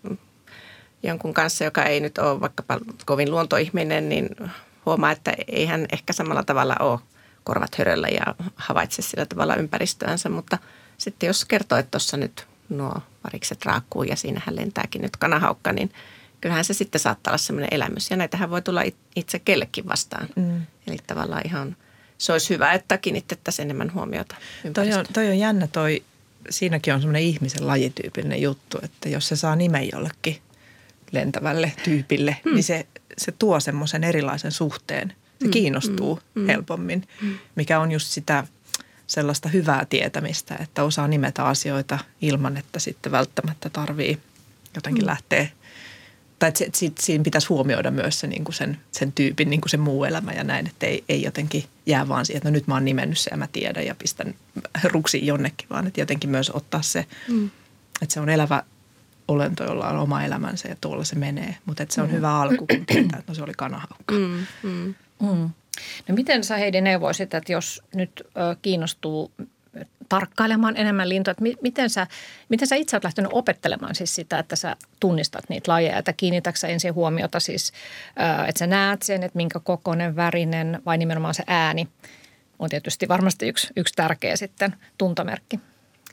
jonkun kanssa, joka ei nyt ole vaikkapa kovin luontoihminen, niin huomaa, että ei hän ehkä samalla tavalla ole korvat höröllä ja havaitse sillä tavalla ympäristöänsä, mutta sitten jos kertoo, että tuossa nyt nuo varikset raakkuu ja siinähän lentääkin nyt kanahaukka, niin kyllähän se sitten saattaa olla sellainen elämys ja näitähän voi tulla itse kellekin vastaan. Mm. Eli tavallaan ihan se olisi hyvä, että kiinnitettäisiin enemmän huomiota ympäristöön. Toi on, toi on jännä toi, siinäkin on semmoinen ihmisen lajityypillinen juttu, että jos se saa nimen jollekin lentävälle tyypille, mm. niin se, se tuo semmoisen erilaisen suhteen. Se mm. kiinnostuu mm. helpommin, mm. mikä on just sitä sellaista hyvää tietämistä, että osaa nimetä asioita ilman, että sitten välttämättä tarvii jotenkin mm. lähteä. Tai että siinä pitäisi huomioida myös se, niin kuin sen, sen tyypin niin kuin se muu elämä ja näin, että ei, ei jotenkin jää vaan siihen, että no nyt mä oon nimennyt se ja mä tiedän ja pistän ruksiin jonnekin, vaan että jotenkin myös ottaa se, mm. että se on elävä olento, jolla on oma elämänsä ja tuolla se menee. Mutta että se on mm. hyvä alku, kun tietää, että no se oli kanahaukka. Mm. Mm. Mm. No miten sä Heidi neuvoisit, että jos nyt ö, kiinnostuu tarkkailemaan enemmän lintuja, että miten sä, miten sä itse olet lähtenyt opettelemaan siis sitä, että sä tunnistat niitä lajeja, että kiinnitätkö sä ensin huomiota siis, että sä näet sen, että minkä kokoinen, värinen vai nimenomaan se ääni on tietysti varmasti yksi, yksi tärkeä sitten tuntomerkki.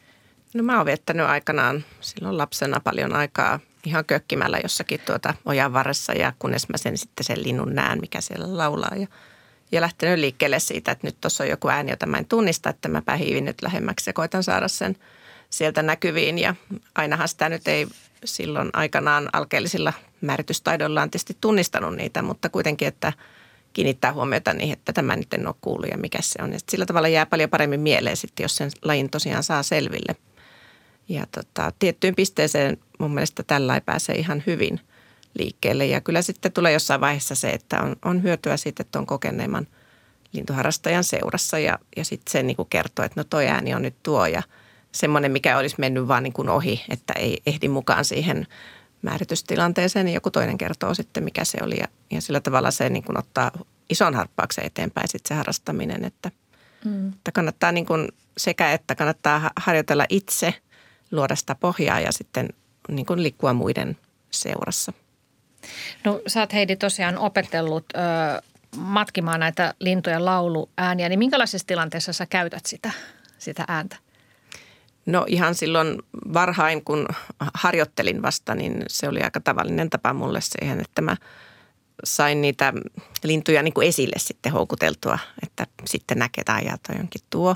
No mä oon viettänyt aikanaan silloin lapsena paljon aikaa ihan kökkimällä jossakin tuota ojan varressa ja kunnes mä sen sitten sen linnun näen, mikä siellä laulaa ja Ja lähtenyt liikkeelle siitä, että nyt tuossa on joku ääni, jota mä en tunnista, että mä hiivin nyt lähemmäksi ja koitan saada sen sieltä näkyviin. Ja ainahan sitä nyt ei silloin aikanaan alkeellisilla määritystaidoillaan tietysti tunnistanut niitä, mutta kuitenkin, että kiinnittää huomiota niin, että tämä nyt en ole kuullut ja mikä se on. Ja sillä tavalla jää paljon paremmin mieleen sitten, jos sen lajin tosiaan saa selville. Ja tota, tiettyyn pisteeseen mun mielestä tällä pääsee ihan hyvin liikkeelle. Ja kyllä sitten tulee jossain vaiheessa se, että on, on hyötyä siitä, että on kokeneemman lintuharrastajan seurassa. Ja, ja sitten se niin kuin kertoo, että no toi ääni on nyt tuo ja semmoinen, mikä olisi mennyt vaan niin kuin ohi, että ei ehdi mukaan siihen määritystilanteeseen, niin joku toinen kertoo sitten, mikä se oli. Ja, ja sillä tavalla se niin kuin ottaa ison harppauksen eteenpäin sitten se harrastaminen, että, mm. että kannattaa niin kuin sekä, että kannattaa harjoitella itse, luoda sitä pohjaa ja sitten niin kuin liikkua muiden seurassa. No sä oot Heidi tosiaan opetellut ö, matkimaan näitä lintujen lauluääniä, niin minkälaisessa tilanteessa sä käytät sitä, sitä ääntä? No ihan silloin varhain, kun harjoittelin vasta, niin se oli aika tavallinen tapa mulle siihen, että mä sain niitä lintuja niin kuin esille sitten houkuteltua, että sitten näkee, että ajaa toi jonkin tuo.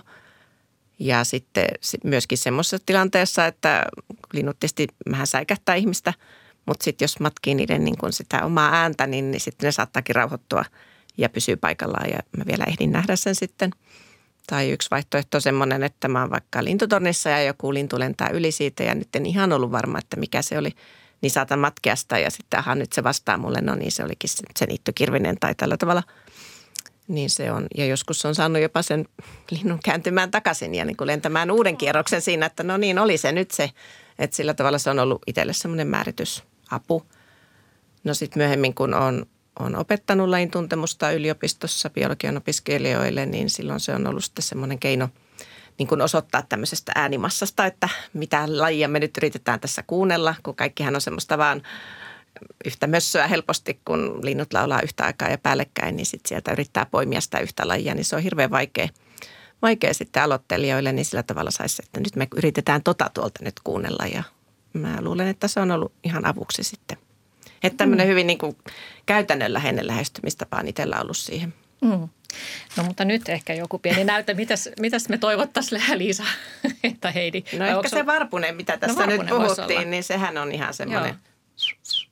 Ja sitten myöskin semmoisessa tilanteessa, että linnut tietysti vähän säikähtää ihmistä, mutta sitten jos matkii niiden niin kuin sitä omaa ääntä, niin, niin sitten ne saattaakin rauhoittua ja pysyy paikallaan ja mä vielä ehdin nähdä sen sitten. Tai yksi vaihtoehto on semmoinen, että mä oon vaikka lintutornissa ja joku lintu lentää yli siitä ja nyt en ihan ollut varma, että mikä se oli. Niin saatan matkia sitä ja sitten aha, nyt se vastaa mulle, no niin se olikin se, se niittykirvinen tai tällä tavalla. Niin se on. Ja joskus on saanut jopa sen linnun kääntymään takaisin ja niin kuin lentämään uuden kierroksen siinä, että no niin oli se nyt se. Että sillä tavalla se on ollut itselle semmoinen määritysapu. No sitten myöhemmin kun on Olen opettanut lajin tuntemusta yliopistossa biologian opiskelijoille, niin silloin se on ollut sitten semmoinen keino niin kuin osoittaa tämmöisestä äänimassasta, että mitä lajia me nyt yritetään tässä kuunnella, kun kaikkihan on semmoista vaan yhtä mössöä helposti, kun linnut laulaa yhtä aikaa ja päällekkäin, niin sitten sieltä yrittää poimia sitä yhtä lajia, niin se on hirveän vaikea, vaikea sitten aloittelijoille, niin sillä tavalla saisi, että nyt me yritetään tota tuolta nyt kuunnella ja mä luulen, että se on ollut ihan avuksi sitten. Että tämmöinen mm. hyvin niin kuin käytännönläheinen lähestymistapa on itsellä ollut siihen. Mm. No mutta nyt ehkä joku pieni näytä. Mitäs, mitäs me toivottaisiin, Liisa tai Heidi? No ehkä se varpunen, mitä tässä no, nyt puhuttiin, niin sehän on ihan semmoinen. Joo.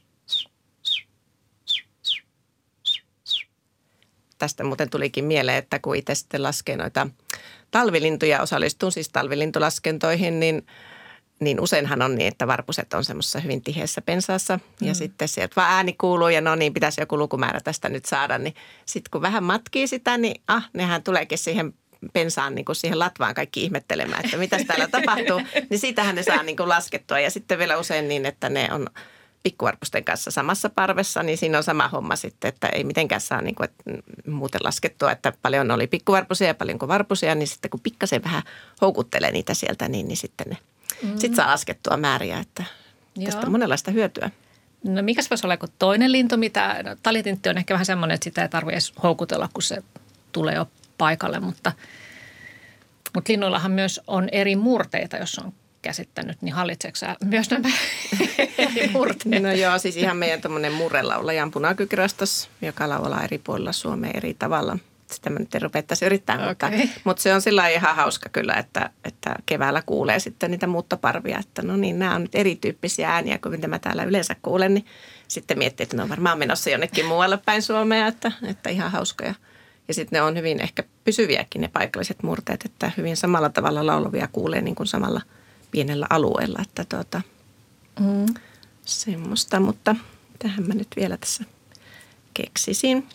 Tästä muuten tulikin mieleen, että kun itse sitten laskee noita talvilintuja, osallistun siis talvilintulaskentoihin, niin niin useinhan on niin, että varpuset on semmoisessa hyvin tiheässä pensaassa ja mm. sitten sieltä vaan ääni kuuluu ja no niin, pitäisi joku lukumäärä tästä nyt saada. Niin sitten kun vähän matkii sitä, niin ah, nehän tuleekin siihen pensaan niin kuin siihen latvaan kaikki ihmettelemään, että mitäs täällä tapahtuu. Niin siitähän ne saa niin kuin laskettua ja sitten vielä usein niin, että ne on pikkuvarpusten kanssa samassa parvessa, niin siinä on sama homma sitten, että ei mitenkään saa niin kuin, että muuten laskettua, että paljon oli pikkuvarpusia ja paljonko varpusia, niin sitten kun pikkasen vähän houkuttelee niitä sieltä, niin, niin sitten ne Mm. Sitten saa laskettua määriä, että Joo. tästä on monenlaista hyötyä. No mikäs voisi olla joku toinen lintu, mitä no, talitintti on ehkä vähän semmoinen, että sitä ei tarvitse edes houkutella, kun se tulee jo paikalle, mutta, mutta linnuillahan myös on eri murteita, jos on käsittänyt, niin hallitseeko sä myös nämä eri murteet? No joo, siis ihan meidän tuommoinen murrelaulaja on punakykirastos, joka laulaa eri puolilla Suomea eri tavalla. Sitä mä nyt en rupeattaisi yrittää, okay. mutta, mutta se on sillä ihan hauska kyllä, että, että keväällä kuulee sitten niitä muuttoparvia, että no niin, nämä on nyt erityyppisiä ääniä kuin mitä mä täällä yleensä kuulen, niin sitten miettii, että ne on varmaan menossa jonnekin muualle päin Suomea, että, että ihan hauskoja. Ja sitten ne on hyvin ehkä pysyviäkin ne paikalliset murteet, että hyvin samalla tavalla laulavia kuulee niin kuin samalla pienellä alueella, että tuota, mm. semmoista, mutta tähän mä nyt vielä tässä keksisin.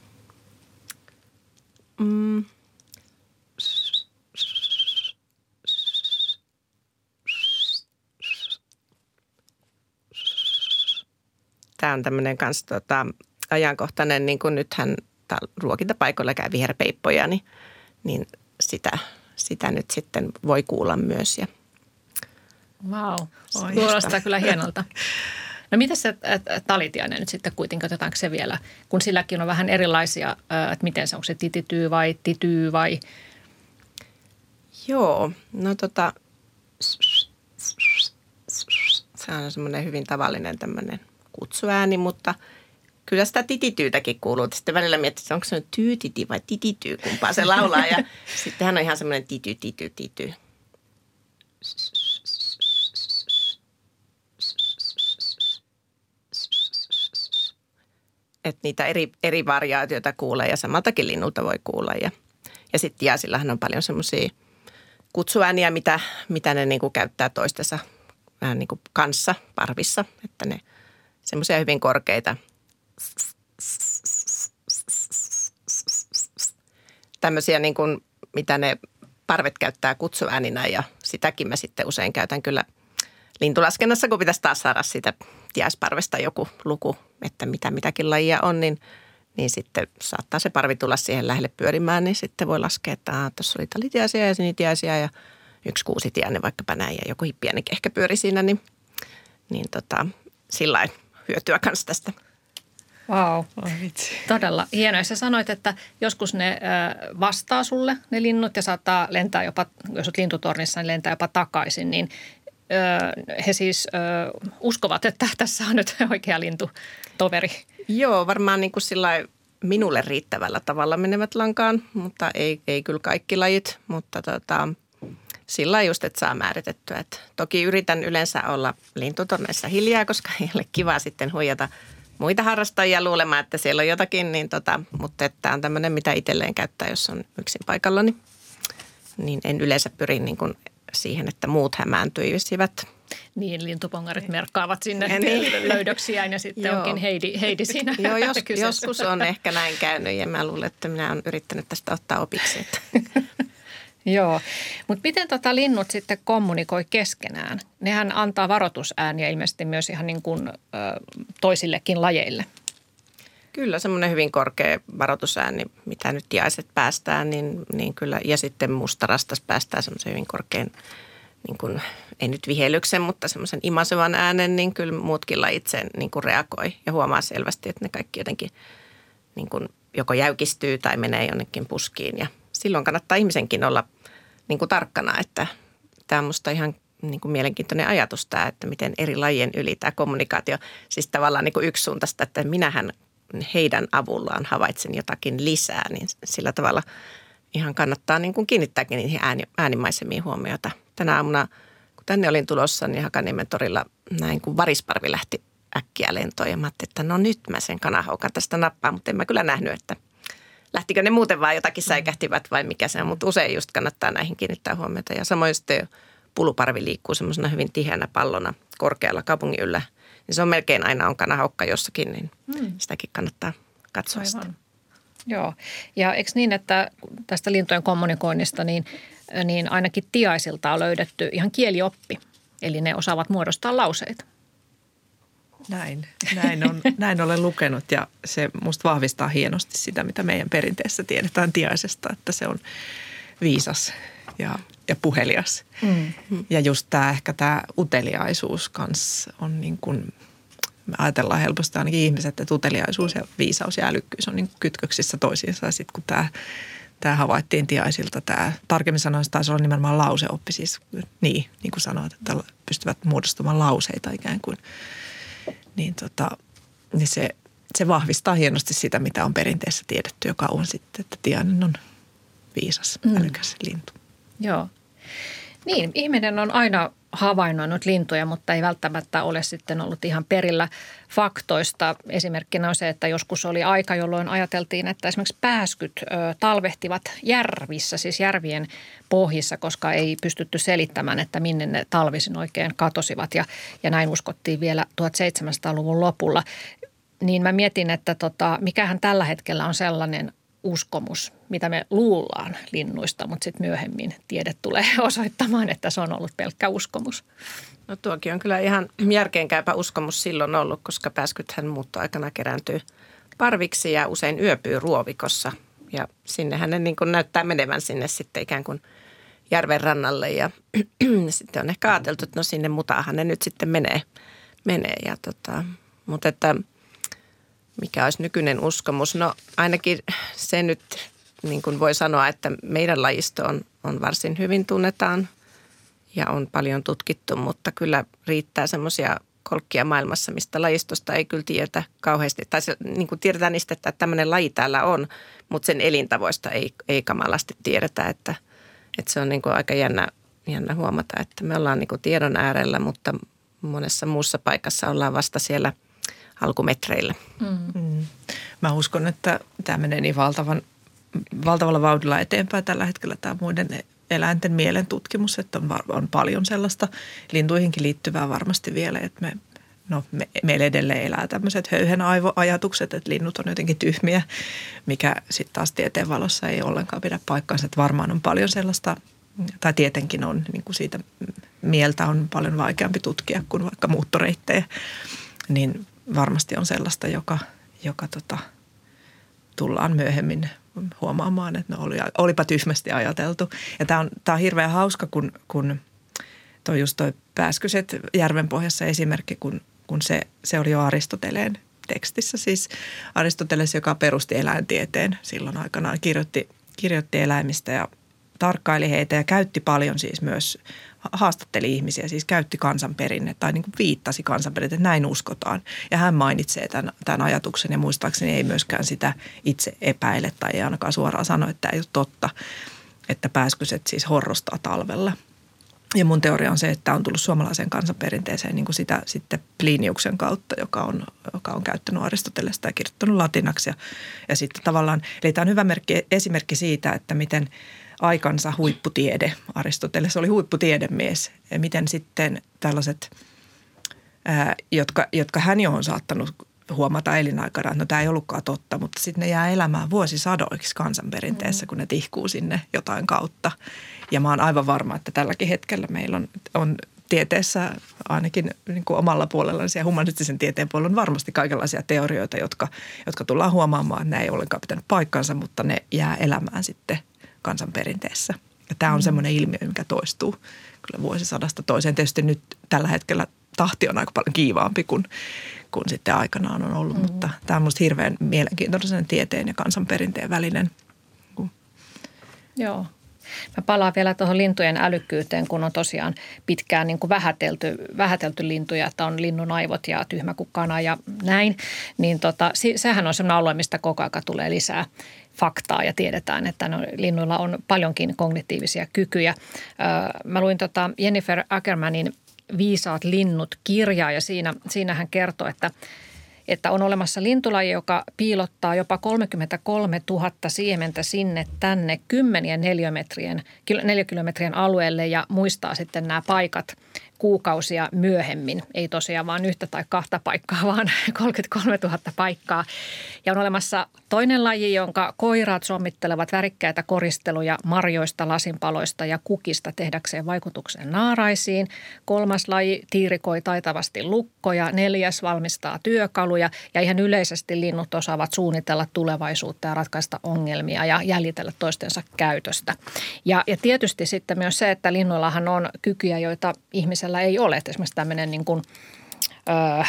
Mm. Tämä on tämmöinen kanssa tota, ajankohtainen, niin kuin nythän ruokintapaikoilla käy viherpeippoja, niin, niin sitä, sitä nyt sitten voi kuulla myös. Ja vau, wow. Kuulostaa kyllä hienolta. No miten se talitiainen nyt sitten kuitenkin, otetaanko se vielä, kun silläkin on vähän erilaisia, että miten se, onko se titityy vai tityy vai? Joo, no tota, se on semmoinen hyvin tavallinen tämmöinen kutsuääni, mutta kyllä sitä titityytäkin kuuluu. Sitten välillä miettii, onko se tyytiti vai titityy, kumpaa se laulaa ja sittenhän on ihan semmoinen tity, tity, tity. että niitä eri, eri variaatioita kuulee ja samaltakin linnulta voi kuulla. Ja, ja sitten tiaisillähän on paljon semmoisia kutsuääniä, mitä, mitä ne niin kuin käyttää toistensa vähän niin kuin kanssa parvissa, että ne semmoisia hyvin korkeita tämmöisiä niin kuin, mitä ne parvet käyttää kutsuääninä ja sitäkin mä sitten usein käytän kyllä lintulaskennassa, kun pitäisi taas saada siitä tiaisparvesta joku luku, että mitä mitäkin lajia on, niin, niin sitten saattaa se parvi tulla siihen lähelle pyörimään, niin sitten voi laskea, että tuossa oli talitiaisia ja sinitiaisia ja yksi kuusitiainen vaikkapa näin ja joku hippiäinenkin ehkä pyöri siinä, niin, niin tota, sillain hyötyä kanssa tästä. Vau, wow. Todella hienoa. Sä sanoit, että joskus ne vastaa sulle, ne linnut, ja saattaa lentää jopa, jos olet lintutornissa, niin lentää jopa takaisin, niin he siis uskovat, että tässä on nyt oikea lintutoveri. Joo, varmaan niin kuin sillai minulle riittävällä tavalla menevät lankaan, mutta ei, ei kyllä kaikki lajit, mutta tota, sillä just, että saa määritettyä. Et toki yritän yleensä olla lintutorneissa hiljaa, koska ei ole kiva sitten huijata muita harrastajia luulemaan, että siellä on jotakin, niin tota, mutta tämä on tämmöinen, mitä itselleen käyttää, jos on yksin paikalla, niin, niin en yleensä pyri niin kuin siihen, että muut hämääntyisivät. Niin, lintupongarit merkkaavat sinne niin löydöksiään ja sitten Joo. onkin Heidi, Heidi siinä. Joo, jos, joskus on ehkä näin käynyt ja mä luulen, että minä olen yrittänyt tästä ottaa opiksi. Että. Joo, mutta miten tota linnut sitten kommunikoi keskenään? Nehän antaa varoitusääniä ilmeisesti myös ihan niin kuin ö, toisillekin lajeille. Kyllä, semmoinen hyvin korkea varoitusääni, mitä nyt tiaiset päästään, niin, niin kyllä. Ja sitten mustarastas päästään semmoisen hyvin korkean, niin kuin, ei nyt vihelyksen, mutta semmoisen imasevan äänen, niin kyllä muutkin lajit sen niin kuin reagoi. Ja huomaa selvästi, että ne kaikki jotenkin niin kuin joko jäykistyy tai menee jonnekin puskiin. Ja silloin kannattaa ihmisenkin olla niin kuin tarkkana, että tämä on musta ihan niin kuin mielenkiintoinen ajatus tämä, että miten eri lajien yli tämä kommunikaatio, siis tavallaan niin kuin yksisuuntaista, että minähän heidän avullaan havaitsen jotakin lisää, niin sillä tavalla ihan kannattaa niin kuin kiinnittääkin niihin ääni, äänimaisemiin huomiota. Tänä aamuna, kun tänne olin tulossa, niin Hakaniemen torilla näin, kun varisparvi lähti äkkiä lentoon ja mä ajattelin, että no nyt mä sen kanahaukan tästä nappaan, mutta en mä kyllä nähnyt, että lähtikö ne muuten vaan jotakin säikähtivät vai mikä se on, mutta usein just kannattaa näihin kiinnittää huomiota. Ja samoin sitten puluparvi liikkuu semmoisena hyvin tiheänä pallona korkealla kaupungin yllä. Niin se on melkein aina on kanahaukka jossakin, niin hmm. sitäkin kannattaa katsoa Aivan. sitten. Joo, ja eikö niin, että tästä lintujen kommunikoinnista, niin, niin ainakin tiaisilta on löydetty ihan kielioppi, eli ne osaavat muodostaa lauseita. Näin, näin, on, näin olen lukenut ja se musta vahvistaa hienosti sitä, mitä meidän perinteessä tiedetään tiaisesta, että se on viisas ja, ja puhelias. Mm. Ja just tämä ehkä tämä uteliaisuus kanssa on niin kuin, me ajatellaan helposti ainakin ihmiset, että uteliaisuus ja viisaus ja älykkyys on niin kuin kytköksissä toisiinsa. Ja sitten kun tämä, tämä havaittiin tiaisilta, tämä tarkemmin sanoen taisi olla nimenomaan lauseoppi, siis niin, niin kuin sanoit, että pystyvät muodostamaan lauseita ikään kuin. Niin, tota, niin se, se vahvistaa hienosti sitä, mitä on perinteessä tiedetty, joka on sitten, että tiainen on viisas, mm. älykäs lintu. Joo. Niin, ihminen on aina havainnoinut lintuja, mutta ei välttämättä ole sitten ollut ihan perillä faktoista. Esimerkkinä on se, että joskus oli aika, jolloin ajateltiin, että esimerkiksi pääskyt ö, talvehtivat järvissä, siis järvien pohjissa, koska ei pystytty selittämään, että minne ne talvisin oikein katosivat. Ja, ja näin uskottiin vielä tuhatseitsemänsataaluvun lopulla. Niin mä mietin, että tota, mikähän tällä hetkellä on sellainen uskomus, mitä me luullaan linnuista, mutta sitten myöhemmin tiede tulee osoittamaan, että se on ollut pelkkä uskomus. No tuokin on kyllä ihan järkeenkäypä uskomus silloin ollut, koska pääskythän muuttoaikana kerääntyy parviksi ja usein yöpyy ruovikossa. Ja sinnehän ne niin kuin näyttää menevän sinne sitten ikään kuin järven rannalle ja sitten on ehkä ajateltu, että no sinne mutaahan ne nyt sitten menee. menee. Ja tota, mutta että mikä olisi nykyinen uskomus? No ainakin se nyt niin kuin voi sanoa, että meidän lajisto on, on varsin hyvin tunnetaan ja on paljon tutkittu, mutta kyllä riittää semmoisia kolkkia maailmassa, mistä lajistosta ei kyllä tiedetä kauheasti. Tai se, niin kuin tiedetään niistä, että tämmöinen laji täällä on, mutta sen elintavoista ei, ei kamalasti tiedetä, että, että se on niin kuin aika jännä, jännä huomata, että me ollaan niin kuin tiedon äärellä, mutta monessa muussa paikassa ollaan vasta siellä alkumetreillä. Mm. Mm. Mä uskon, että tämä menee niin valtavan, valtavalla vauhdilla eteenpäin tällä hetkellä tämä muiden eläinten mielen tutkimus, että on, on paljon sellaista lintuihinkin liittyvää varmasti vielä, että me, no, me, meillä edelleen elää tämmöiset höyhen aivoajatukset, että linnut on jotenkin tyhmiä, mikä sitten taas tieteen valossa ei ollenkaan pidä paikkaansa, että varmaan on paljon sellaista, tai tietenkin on, niin kuin siitä mieltä on paljon vaikeampi tutkia kuin vaikka muuttoreittejä, niin varmasti on sellaista, joka, joka tota, tullaan myöhemmin huomaamaan, että no oli, olipa tyhmästi ajateltu. Ja tämä on, tämä on hirveän hauska, kun, kun toi just toi Pääskyset järvenpohjassa esimerkki, kun, kun se, se oli jo Aristoteleen tekstissä. Siis Aristoteles, joka perusti eläintieteen silloin aikanaan, kirjoitti, kirjoitti eläimistä ja tarkkaili heitä ja käytti paljon siis myös, haastatteli ihmisiä, siis käytti kansanperinnettä tai niin kuin viittasi kansanperinnettä, että näin uskotaan. Ja hän mainitsee tämän, tämän ajatuksen ja muistaakseni ei myöskään sitä itse epäile tai ei ainakaan suoraan sano, että ei ole totta, että pääskyset siis horrostaa talvella. Ja mun teoria on se, että on tullut suomalaiseen kansanperinteeseen niin kuin sitä sitten Pliniuksen kautta, joka on, joka on käyttänyt Aristotelesta ja kirjoittanut latinaksi. Ja, ja sitten tavallaan, eli tämä on hyvä merkki, esimerkki siitä, että miten aikansa huipputiede, Aristoteles oli huipputiedemies, ja miten sitten tällaiset, ää, jotka, jotka hän jo on saattanut huomata elinaikana, että no tämä ei ollutkaan totta, mutta sitten ne jää elämään vuosisadoiksi kansanperinteessä, mm. kun ne tihkuu sinne jotain kautta. Ja mä oon aivan varma, että tälläkin hetkellä meillä on, on tieteessä ainakin niin kuin omalla puolella, siellä humanistisen tieteen puolella on varmasti kaikenlaisia teorioita, jotka, jotka tullaan huomaamaan, että ne ei ollenkaan pitänyt paikkansa, mutta ne jää elämään sitten kansanperinteessä. Ja tämä on mm. semmoinen ilmiö, mikä toistuu kyllä vuosisadasta toiseen. Tietysti nyt tällä hetkellä tahti on aika paljon kiivaampi kuin, kuin sitten aikanaan on ollut, mm. mutta tämä on minusta hirveän mielenkiintoinen tieteen ja kansanperinteen välinen. Joo. Mä palaan vielä tuohon lintujen älykkyyteen, kun on tosiaan pitkään niin kuin vähätelty, vähätelty lintuja, että on linnun aivot ja tyhmä kuin kana ja näin. Niin tota, sehän on sellainen alue, mistä koko ajan tulee lisää faktaa ja tiedetään, että no, linnuilla on paljonkin kognitiivisia kykyjä. Mä luin tota Jennifer Ackermanin Viisaat linnut -kirjaa ja siinä, siinä hän kertoo, että että on olemassa lintulaji, joka piilottaa jopa kolmekymmentäkolmetuhatta siementä sinne tänne kymmenien neliömetrien, neliökilometrien alueelle ja muistaa sitten nämä paikat kuukausia myöhemmin. Ei tosiaan vaan yhtä tai kahta paikkaa, vaan kolmekymmentäkolmetuhatta paikkaa. Ja on olemassa toinen laji, jonka koiraat sommittelevat värikkäitä koristeluja marjoista, lasinpaloista ja kukista tehdäkseen vaikutuksen naaraisiin. Kolmas laji tiirikoi taitavasti lukkoja. Neljäs valmistaa työkaluja. Ja ihan yleisesti linnut osaavat suunnitella tulevaisuutta ja ratkaista ongelmia ja jäljitellä toistensa käytöstä. Ja, ja tietysti sitten myös se, että linnuillahan on kykyjä, joita ihmisellä ei ole. Että esimerkiksi tämmöinen niin kuin, ö,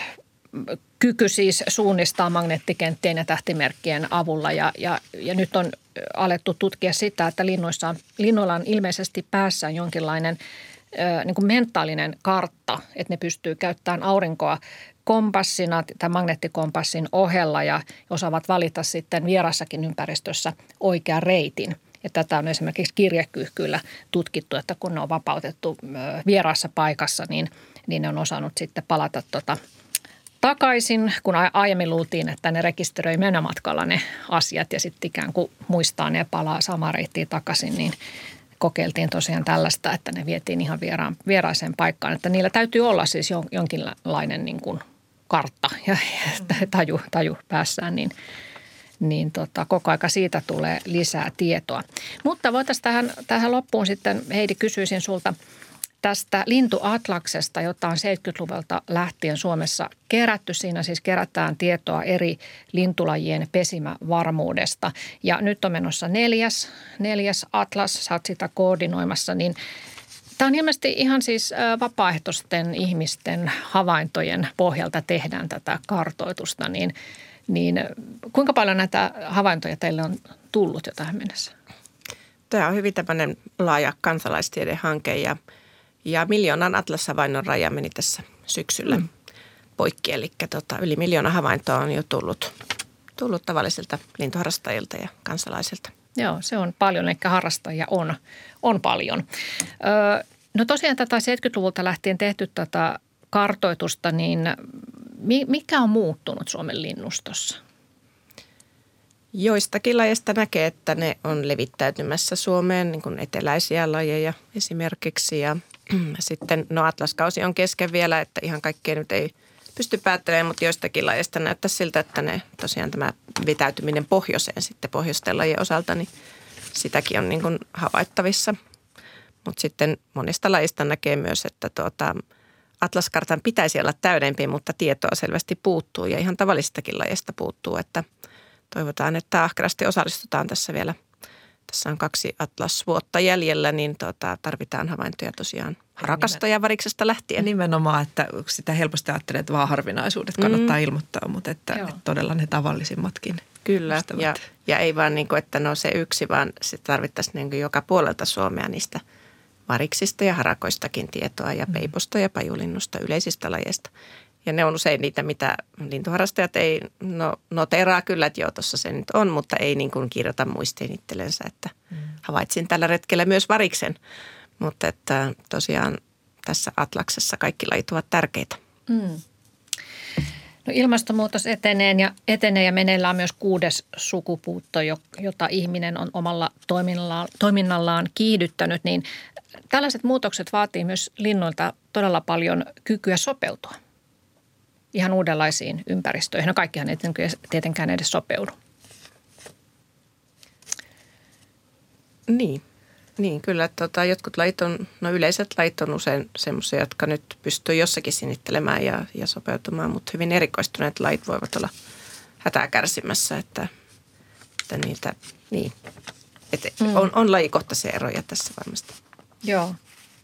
kyky siis suunnistaa magneettikenttien ja tähtimerkkien avulla. Ja, ja, ja nyt on alettu tutkia sitä, että linnuissa on, linnuilla on ilmeisesti päässään jonkinlainen ö, niin kuin mentaalinen kartta, että ne pystyy käyttämään aurinkoa kompassina tai magneettikompassin ohella ja osaavat valita sitten vierassakin ympäristössä oikean reitin. Ja tätä on esimerkiksi kirjekyyhkyillä tutkittu, että kun ne on vapautettu vieraassa paikassa, niin, niin ne on osannut sitten palata tota takaisin, kun aiemmin luultiin, että ne rekisteröi menomatkalla ne asiat ja sitten ikään kuin muistaa ne ja palaa samaan reittiin takaisin, niin kokeiltiin tosiaan tällaista, että ne vietiin ihan vieraan, vieraiseen paikkaan. Että niillä täytyy olla siis jonkinlainen niin kuin kartta ja taju, taju päässään, niin niin tota, koko aika siitä tulee lisää tietoa. Mutta voitaisiin tähän, tähän loppuun sitten, Heidi, kysyisin sulta tästä lintuatlaksesta, jota on seitsemänkymmentäluvulta lähtien Suomessa kerätty. Siinä siis kerätään tietoa eri lintulajien pesimävarmuudesta. Ja nyt on menossa neljäs, neljäs atlas, sä oot sitä koordinoimassa, niin tämä on ilmeisesti ihan siis vapaaehtoisten ihmisten havaintojen pohjalta tehdään tätä kartoitusta, niin Niin kuinka paljon näitä havaintoja teille on tullut jo tähän mennessä? Tämä on hyvin tämmöinen laaja kansalaistiedehanke ja, ja miljoonan atlas-havainnon raja meni tässä syksyllä mm. poikki. Eli tota, yli miljoona havaintoa on jo tullut, tullut tavallisilta lintuharrastajilta ja kansalaisilta. Joo, se on paljon, eli harrastajia on, on paljon. Öö, no tosiaan tätä seitsemänkymmentäluvulta lähtien tehty tätä kartoitusta, niin mikä on muuttunut Suomen linnustossa? Joistakin lajeista näkee, että ne on levittäytymässä Suomeen, niin kuin eteläisiä lajeja esimerkiksi. Ja sitten no atlaskausi on kesken vielä, että ihan kaikkea nyt ei pysty päättelemään, mutta joistakin lajeista näyttää siltä, että ne tosiaan tämä vetäytyminen pohjoiseen sitten pohjoisten lajien osalta, niin sitäkin on niin kuin havaittavissa. Mutta sitten monista lajista näkee myös, että tuota, atlaskartan pitäisi olla täydempi, mutta tietoa selvästi puuttuu ja ihan tavallistakin lajeista puuttuu, että toivotaan, että ahkerasti osallistutaan tässä vielä. Tässä on kaksi atlasvuotta jäljellä, niin tuota, tarvitaan havaintoja tosiaan harakasta ja variksesta lähtien. Nimenomaan, että sitä helposti ajattelee, että vaan harvinaisuudet kannattaa mm. ilmoittaa, mutta että, että todella ne tavallisimmatkin. Kyllä, ja, ja ei vaan niin kuin, että no se yksi, vaan se tarvittaisiin niin kuin joka puolelta Suomea niistä variksista ja harakoistakin tietoa ja peiposta ja pajulinnusta, yleisistä lajeista. Ja ne on usein niitä, mitä lintuharrastajat ei no, noteraa kyllä, että joo, tuossa se nyt on, mutta ei niin kuin kirjoita muistiin itsellensä, että mm. havaitsin tällä retkellä myös variksen. Mutta että tosiaan tässä atlaksessa kaikki lajit ovat tärkeitä. Mm. No ilmastonmuutos etenee ja, etenee ja meneillään on myös kuudes sukupuutto, jota ihminen on omalla toiminnallaan, toiminnallaan kiihdyttänyt, niin tällaiset muutokset vaatii myös linnuilta todella paljon kykyä sopeutua ihan uudenlaisiin ympäristöihin. No kaikkihan ei tietenkään edes sopeudu. Niin, niin kyllä. Tota, jotkut lajit on, no yleiset lajit on usein semmoisia, jotka nyt pystyy jossakin sinittelemään ja, ja sopeutumaan, mutta hyvin erikoistuneet lajit voivat olla hätää kärsimässä, että, että niitä, niin, että mm. on, on lajikohtaisia eroja tässä varmasti. Joo.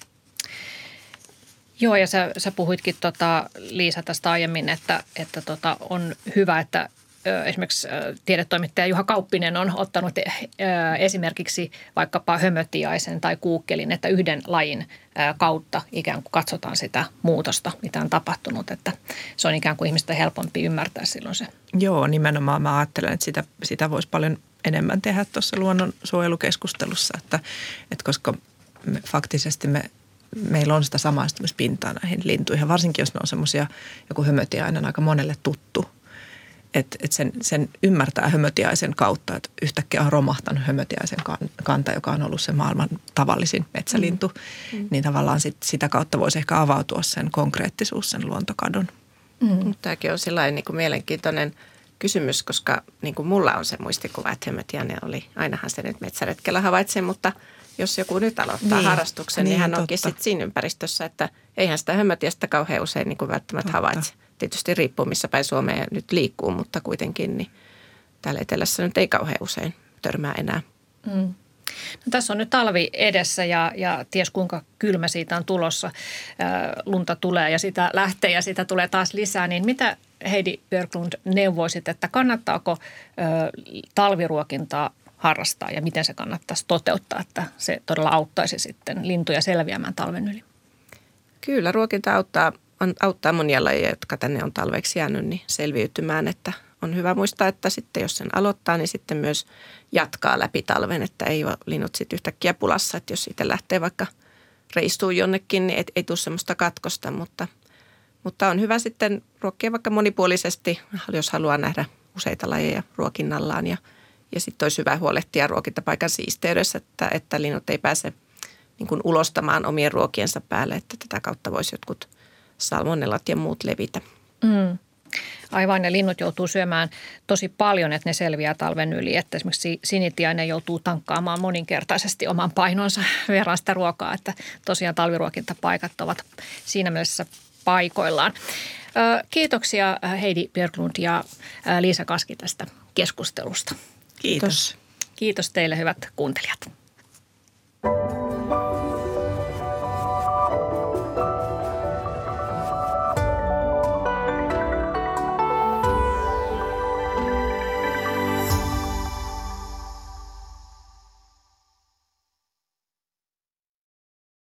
Joo, ja sä, sä puhuitkin tota, Liisa tästä aiemmin, että, että tota, on hyvä, että ö, esimerkiksi ö, tiedetoimittaja Juha Kauppinen on ottanut ö, esimerkiksi vaikkapa hömötiaisen tai kuukkelin, että yhden lajin ö, kautta ikään kuin katsotaan sitä muutosta, mitä on tapahtunut, että se on ikään kuin ihmistä helpompi ymmärtää silloin se. Joo, nimenomaan mä ajattelen, että sitä, sitä voisi paljon enemmän tehdä tuossa luonnonsuojelukeskustelussa, että, että koska me, faktisesti me meillä on sitä samaistumispintaa näihin lintuihin, varsinkin jos ne on semmoisia, joku hömötiainen aika monelle tuttu. Että et sen, sen ymmärtää hömötiaisen kautta, että yhtäkkiä on romahtanut hömötiaisen kanta, joka on ollut se maailman tavallisin metsälintu. Mm. Niin tavallaan sit, sitä kautta voisi ehkä avautua sen konkreettisuus, sen luontokadon. Mm. Tämäkin on sellainen niin kuin mielenkiintoinen kysymys, koska niin kuin mulla on se muistikuva, että hömötiainen oli, ainahan se nyt metsäretkellä havaitsee, mutta jos joku nyt aloittaa niin, harrastuksen, niin, niin hän onkin sitten siinä ympäristössä, että eihän sitä hömötiästä kauhean usein niin kuin välttämättä totta. havaitse. Tietysti riippuu, missä päin Suomea nyt liikkuu, mutta kuitenkin niin täällä etelässä nyt ei kauhean usein törmää enää. Mm. No, tässä on nyt talvi edessä ja, ja ties kuinka kylmä siitä on tulossa. Ää, lunta tulee ja sitä lähtee ja sitä tulee taas lisää. Niin mitä Heidi Björklund neuvoisit, että kannattaako ää, talviruokintaa harrastaa ja miten se kannattaisi toteuttaa, että se todella auttaisi sitten lintuja selviämään talven yli? Kyllä, ruokinta auttaa, on, auttaa monia lajeja, jotka tänne on talveksi jäänyt, niin selviytymään, että on hyvä muistaa, että sitten jos sen aloittaa, niin sitten myös jatkaa läpi talven, että ei ole linnut sitten yhtäkkiä pulassa, että jos siitä lähtee vaikka reistuu jonnekin, niin ei, ei tule semmoista katkosta, mutta, mutta on hyvä sitten ruokkia vaikka monipuolisesti, jos haluaa nähdä useita lajeja ruokinnallaan ja Ja sitten olisi hyvä huolehtia ruokintapaikan siisteydessä, että, että linnut ei pääse niin kuin ulostamaan omien ruokiensa päälle, että tätä kautta voisi jotkut salmonellat ja muut levitä. Mm. Aivan, ja linnut joutuu syömään tosi paljon, että ne selviää talven yli. Että esimerkiksi sinitiainen joutuu tankkaamaan moninkertaisesti oman painonsa verran sitä ruokaa, että tosiaan talviruokintapaikat ovat siinä mielessä paikoillaan. Kiitoksia Heidi Björklund ja Liisa Kaski tästä keskustelusta. Kiitos. Kiitos teille, hyvät kuuntelijat.